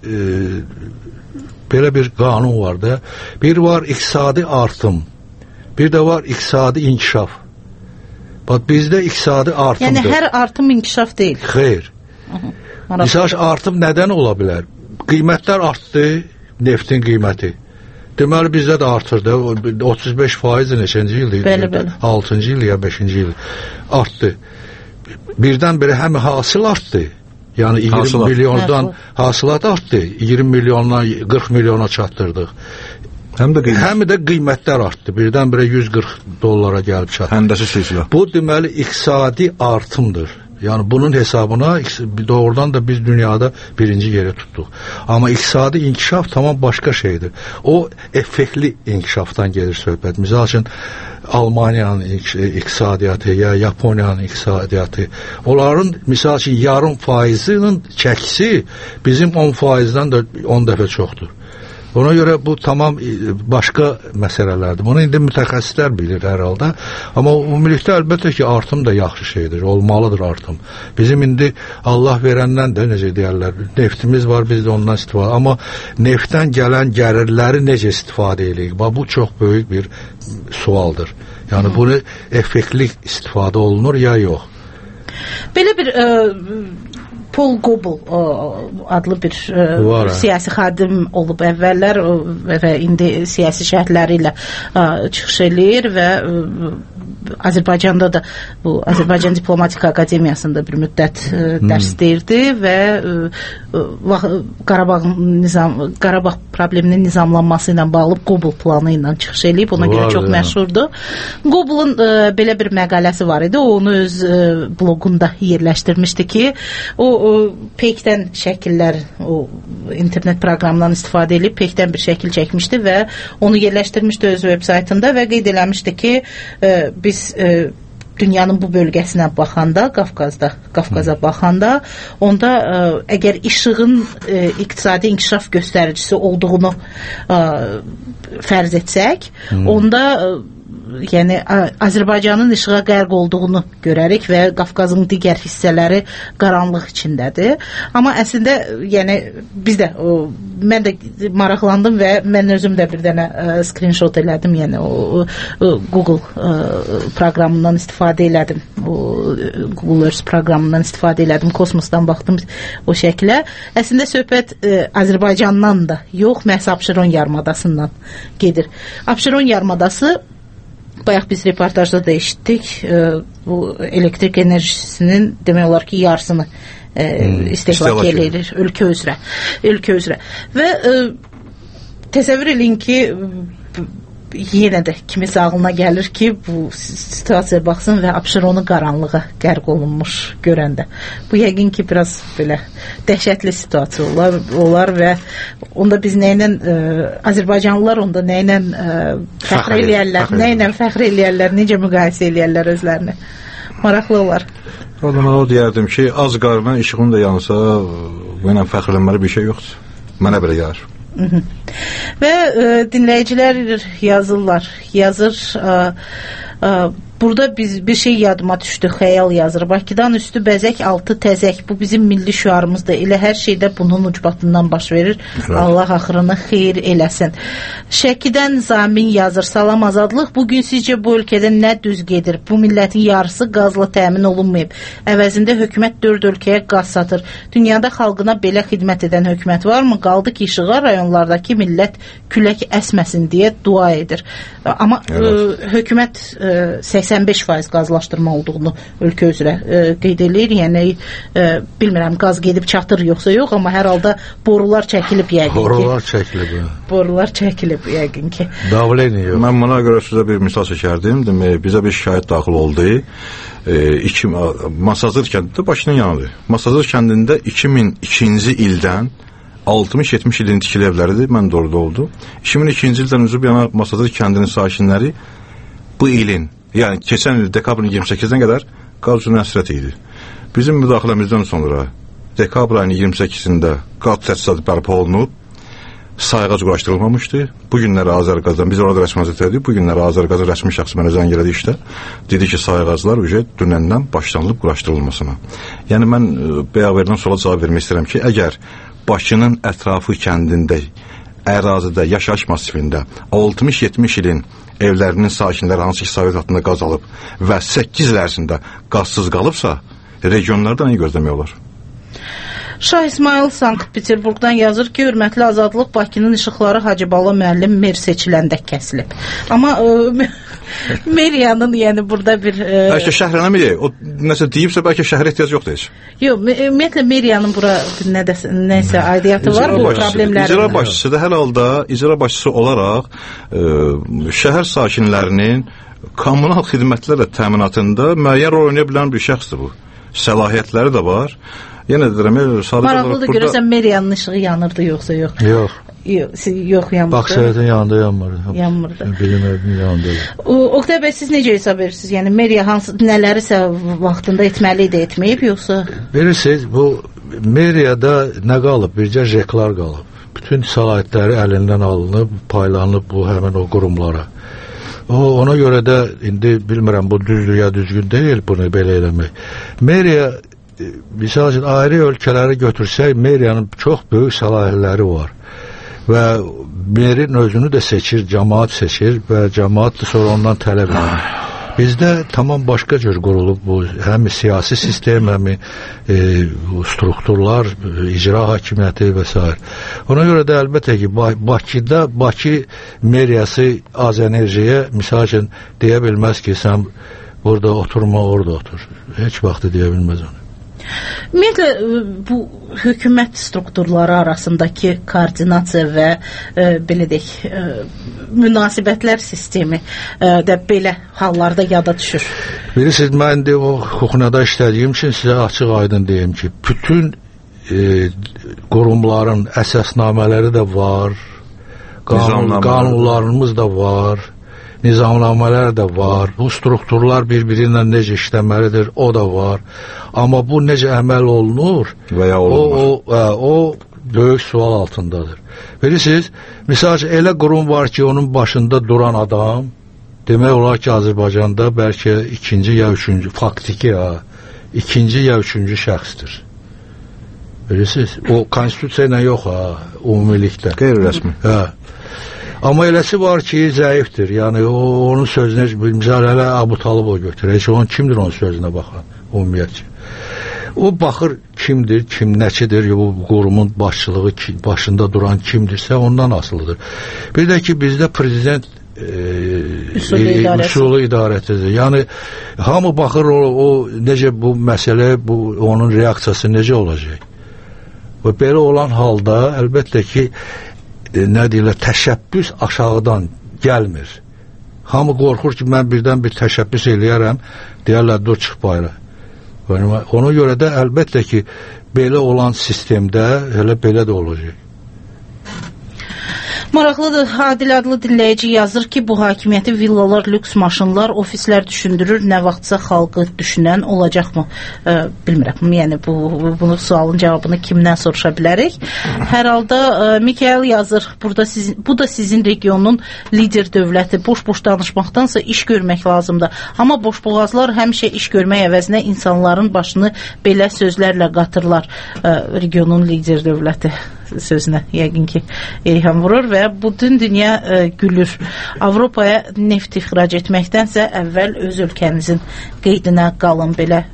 bir qanun var da. Bir var iqtisadi artım, bir də var iqtisadi inkişaf. Bax, bizdə iqtisadi artımdır. Yəni hər artım inkişaf deyil. Xeyr. Misal artım nədən ola bilər? Qiymətlər artdı, neftin qiyməti. Deməli bizdə də artırdı. 35% neçənci ildir? Bəli. 6-cı il ya 5-ci il artdı. Birdən-birə həm hasıl artdı. Yəni 20 milyondan hasılat artdı. 20 milyondan 40 milyona çatdırdıq. Həm də qiymətlər artdı. Birdən-birə $140 gəlib çatdı. Həndəsi silsilə. Bu deməli iqtisadi artımdır. Yəni bunun hesabına doğrudan da biz dünyada birinci yere tutduq. Amma iqtisadi inkişaf tamam başqa şeydir. O effektli inkişafdan gelir söhbət. Misal üçün Almaniyanın iqtisadiyyatı ya Yaponiyanın iqtisadiyyatı, onların misal üçün yarım faizinin çəkisi bizim 10%-dən də 10 dəfə çoxdur. Ona görə bu tamam başqa məsələlərdir. Bunu indi mütəxəssislər bilir hər halda. Amma ümumilikdə əlbəttə ki, artım da yaxşı şeydir, olmalıdır artım. Bizim indi Allah verəndən də necə deyərlər, neftimiz var, biz də ondan istifadə. Amma neftdən gələn gəlirləri necə istifadə edirik? Bu çox böyük bir sualdır. Yəni bunu effektli istifadə olunur ya yox? Belə bir Paul Gobel adlı bir siyasi xadim olub əvvəllər və indi siyasi şərhləri ilə çıxış eləyir və Azərbaycanda da bu Azərbaycan Diplomatik Akademiyasında bir müddət dərs deyirdi və Qarabağ probleminin nizamlanması ilə bağlı Gobel planı ilə çıxış eləyib. Ona görə çox məşhurdur. Gobel'ın belə bir məqaləsi var idi. O onu öz blogunda yerləşdirmişdi ki, o Peykdən şəkillər, o internet proqramından istifadə edib Peykdən bir şəkil çəkmişdi və onu yerləşdirmişdi öz veb-saytında və qeyd eləmişdi ki, biz dünyanın bu bölgəsinə baxanda, Qafqaza baxanda, onda əgər işığın iqtisadi inkişaf göstəricisi olduğunu fərz etsək, onda yəni Azərbaycanın işığa qərq olduğunu görərik və Qafqazın digər hissələri qaranlıq içindədir. Amma əslində yəni biz də mən də maraqlandım və mən özüm də bir dənə screenshot elədim, yəni o Google proqramından istifadə elədim. O Google Earth proqramından istifadə elədim. Kosmosdan baxdım o şəklə. Əslində söhbət Azərbaycandan da yox, məhz Abşeron yarımadasından gedir. Abşeron yarımadası bayaq biz reportajda da eşitdik, bu elektrik enerjisinin demək olar ki yarısını istehlak edir ölkə üzrə. Və təsəvvür edin ki, yenə də kimis ağlına gəlir ki, bu situasiyaya baxsın və Abşeronu qaranlığa qərq olunmuş görəndə. Bu yəqin ki, biraz belə dəhşətli situasiya olar və onda biz nəylə, Azərbaycanlılar onda nəylə fəxr eləyərlər, necə müqayisə eləyərlər özlərini. Maraqlı olar. O deyərdim ki, az qarına işığın da yansa, bu ilə fəxrlənməli bir şey yoxdur. Mənə belə gəlir. Və dinləyicilər yazır burada bir şey yadıma düşdü, xəyal yazır. Bakıdan üstü bəzək, altı təzək. Bu bizim milli şüarımızdır. Elə hər şeydə bunun ucbatından baş verir. Allah axırını xeyir eləsin. Şəkidən Zamin yazır. Salam Azadlıq. Bugün sizcə bu ölkədə nə düz gedir? Bu millətin yarısı qazla təmin olunmayıb. Əvəzində hökumət 4 ölkəyə qaz satır. Dünyada xalqına belə xidmət edən hökumət varmı? Qaldı ki, işığa rayonlardakı millət külək əsməsin deyə dua edir. Amma hökumət 85% qazlaşdırma olduğunu ölkə üzrə qeyd edir. Yəni bilmirəm qaz gedib çatır yoxsa yox, amma hər halda borular çəkilib yəqin ki. Borular çəkilib yəqin ki. Davleniyor. Mən buna görə sizə bir misal çəkərdim. Demək, bizə bir şikayət daxil oldu. Masazır kəndində Bakının yanıdır. Masazır kəndində 2002-ci ildən 60-70 ilin tikili evləridir. Mən də orada oldu. 2002-ci ildən üzüb yana Masazır kəndinin sakinləri bu ilin, yəni keçən il dekabrın 28-dən qədər qaz üzrə həsrət idi. Bizim müdaxiləmizdən sonra dekabr ayının 28-də qaz təchizatı bərpa olunub, sayğac quraşdırılmamışdı. Bu günləri Azərqazdan, biz orada rəsmi vəziyyət etdik, bu günləri Azərqazın rəsmi şəxsi mənə zəng elədi işdə. Dedi ki, sayğaclar dünəndən başlanılıb quraşdırılmasına. Yəni, mən bayaq verilən suala cavab vermək istəyirəm ki, əgər Bakının ətrafı kəndində, ərazidə, yaşayış masifində 60-70 ilin evlərinin sakinləri hansı ki, Sovet hattında qaz alıb və 8 il ərzində qazsız qalıbsa, regionlarda nə gözləmək olar? Şah İsmail Sankt-Peterburqdan yazır ki, hörmətli Azadlıq, Bakının işıqları Hacıbala müəllim mer seçiləndə kəsilib. Amma meriyanın, yəni burada bir... Bəlkə şəhərlənəməyə, o nəsə deyibsə, bəlkə şəhərə ehtiyac yoxdur heç. Yox, ümumiyyətlə meriyanın bura nəsə aidiyyatı var bu problemlərin. İcra başçısı da hər halda, icra başçısı olaraq şəhər sakinlərinin kommunal xidmətlərlə təminatında müəyyən rol oynaya bilən bir şəxsdir bu. Səlahiyyətləri də var. Yenə deyirəm, maraqlıdır, görürsən meriyanın işığı yanırdı yoxsa yox? Yox. Yox, yanmırdı. Baksevetin yanında yanmırdı. Yanmırdı. Bilim evinin yanında. Oktay bəy, siz necə hesab verirsiniz? Yəni meriya nələrisə vaxtında etməli idi, etməyib yoxsa? Bilirsiniz, bu meriyada nə qalıb? Bircə jeklar qalıb. Bütün səlahiyyətləri əlindən alınıb, paylanıb bu həmin o qurumlara. Ona görə də indi bilmirəm, bu düzdür ya düzgün deyil bunu belə eləmək. Meriya, misal üçün, ayrı ölkələri götürsək, meriyanın çox böyük səlahiyyətləri var və merin özünü də seçir, cəmaat seçir və cəmaat da sonra ondan tələb edir. Bizdə tamam başqa cür qurulub bu, həm siyasi sistem, həm strukturlar, icra hakimiyyəti və s. Ona görə də əlbəttə ki, Bakıda, Bakı meriyası Azenerjiyə, misal üçün, deyə bilməz ki, sən burada oturma, orada otur. Heç vaxtı deyə bilməz onu. Ümumiyyətlə, bu hökumət strukturları arasındakı koordinasiya və belə deyək, münasibətlər sistemi də belə hallarda yada düşür. Bilirsiniz, mən də o hukuknada işlədiyim üçün sizə açıq aydın deyim ki, bütün qurumların əsasnamələri də var, qanunlarımız da var, nizamnamələr də var, bu strukturlar bir-birinlə necə işləməlidir, o da var. Amma bu necə əməl olunur, və ya olunmur, o böyük sual altındadır. Bilirsiniz, misal elə qurum var ki, onun başında duran adam, demək olar ki, Azərbaycanda bəlkə ikinci ya üçüncü, faktiki ikinci ya üçüncü şəxsdir. Bilirsiniz, o konstitusiya ilə yox, ümumilikdə. Qeyri-rəsmi. Amma eləsi var ki, zəifdir. Yəni, onun sözünə, misal hələ Abu Talib o götürür. Heç onun kimdir onun sözünə baxan, ümumiyyətcə. O baxır kimdir, nəçidir, bu qurumun başçılığı, başında duran kimdirsə ondan asılıdır. Bir də ki, bizdə prezident üsulu idarəsidir. Yəni, hamı baxır, o necə bu məsələ, onun reaksiyası necə olacaq? Və belə olan halda, əlbəttə ki, nə deyirlər, təşəbbüs aşağıdan gəlmir. Hamı qorxur ki, mən birdən bir təşəbbüs eləyərəm, deyərlər, dur, çıx bayra. Ona görə də əlbəttə ki, belə olan sistemdə elə belə də olacaq. Maraqlıdır, Adil adlı dinləyici yazır ki, bu hakimiyyəti villalar, lüks maşınlar, ofislər düşündürür, nə vaxtsa xalqı düşünən olacaqmı? Bilmirəm, yəni bunu sualın cavabını kimdən soruşa bilərik? Hər halda Mikael yazır, bu da sizin regionun lider dövləti, boş-boş danışmaqdansa iş görmək lazımdır. Amma boşboğazlar həmişə iş görmək əvəzinə insanların başını belə sözlərlə qatırlar. Regionun lider dövləti sözünə yəqin ki ilham vurur və bütün dünya gülür. Avropaya neft ixrac etməkdənsə əvvəl öz ölkənizin qeydinə qalın,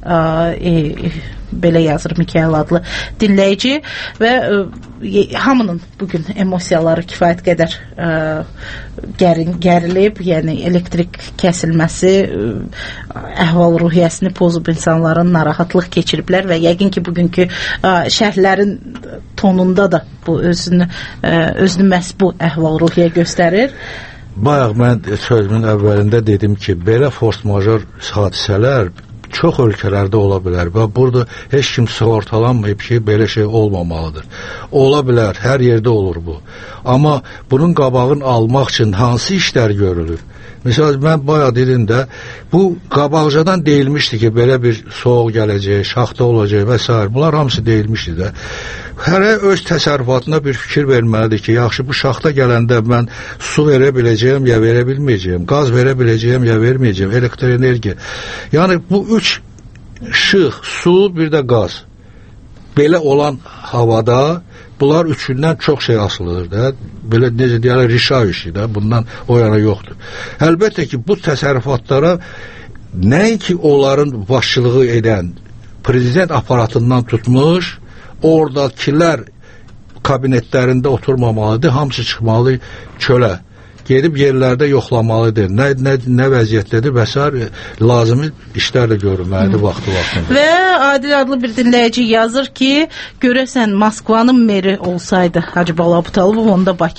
belə yazır Mikael adlı dinləyici və hamının bugün emosiyaları kifayət qədər gərilib, yəni elektrik kəsilməsi əhval-ruhiyyəsini pozub insanların narahatlıq keçiriblər və yəqin ki bugünkü şərhlərin tonunda da bu özünü məhz bu əhval-ruhiyyə göstərir. Bayaq mən sözümün əvvəlində dedim ki, belə force major hadisələr çox ölkələrdə ola bilər və burada heç kim sığortalanmayıb ki, belə şey olmamalıdır. Ola bilər, hər yerdə olur bu. Amma bunun qabağını almaq üçün hansı işlər görülür? Məsələn, mən bayaq dedim də, bu qabaqcadan deyilmişdi ki, belə bir soğuq gələcək, şaxta olacaq və s. Bunlar hamısı deyilmişdi də. Hərə öz təsərrüfatına bir fikir verməlidir ki, yaxşı, bu şaxta gələndə mən su verə biləcəyəm, ya verə bilməyəcəyəm, qaz verə biləcəyəm, ya verməyəcəyəm, elektroenergiya. Yəni, bu üç işıq, su, bir də qaz. Belə olan havada bunlar üçündən çox şey asılıdır da. Belə necə deyərlər, rişa işi də, bundan o yana yoxdur. Əlbəttə ki, bu təsərrüfatlara nəinki onların başçılığı edən prezident aparatından tutmuş, oradakilər kabinetlərində oturmamalıdır, hamısı çıxmalı çölə. Gedib yerlərdə yoxlamalıdır. Nə vəziyyətdədir və s. lazımi işlər də görülməlidir vaxtı-vaxtında. Və Adil adlı bir dinləyici yazır ki, görəsən Moskvanın meri olsaydı Hacı Bala Abtalibov,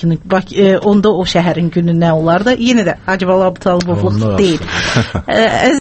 onda o şəhərin günü nə olardı? Yenə də Hacı Bala Abtalibovluq deyil.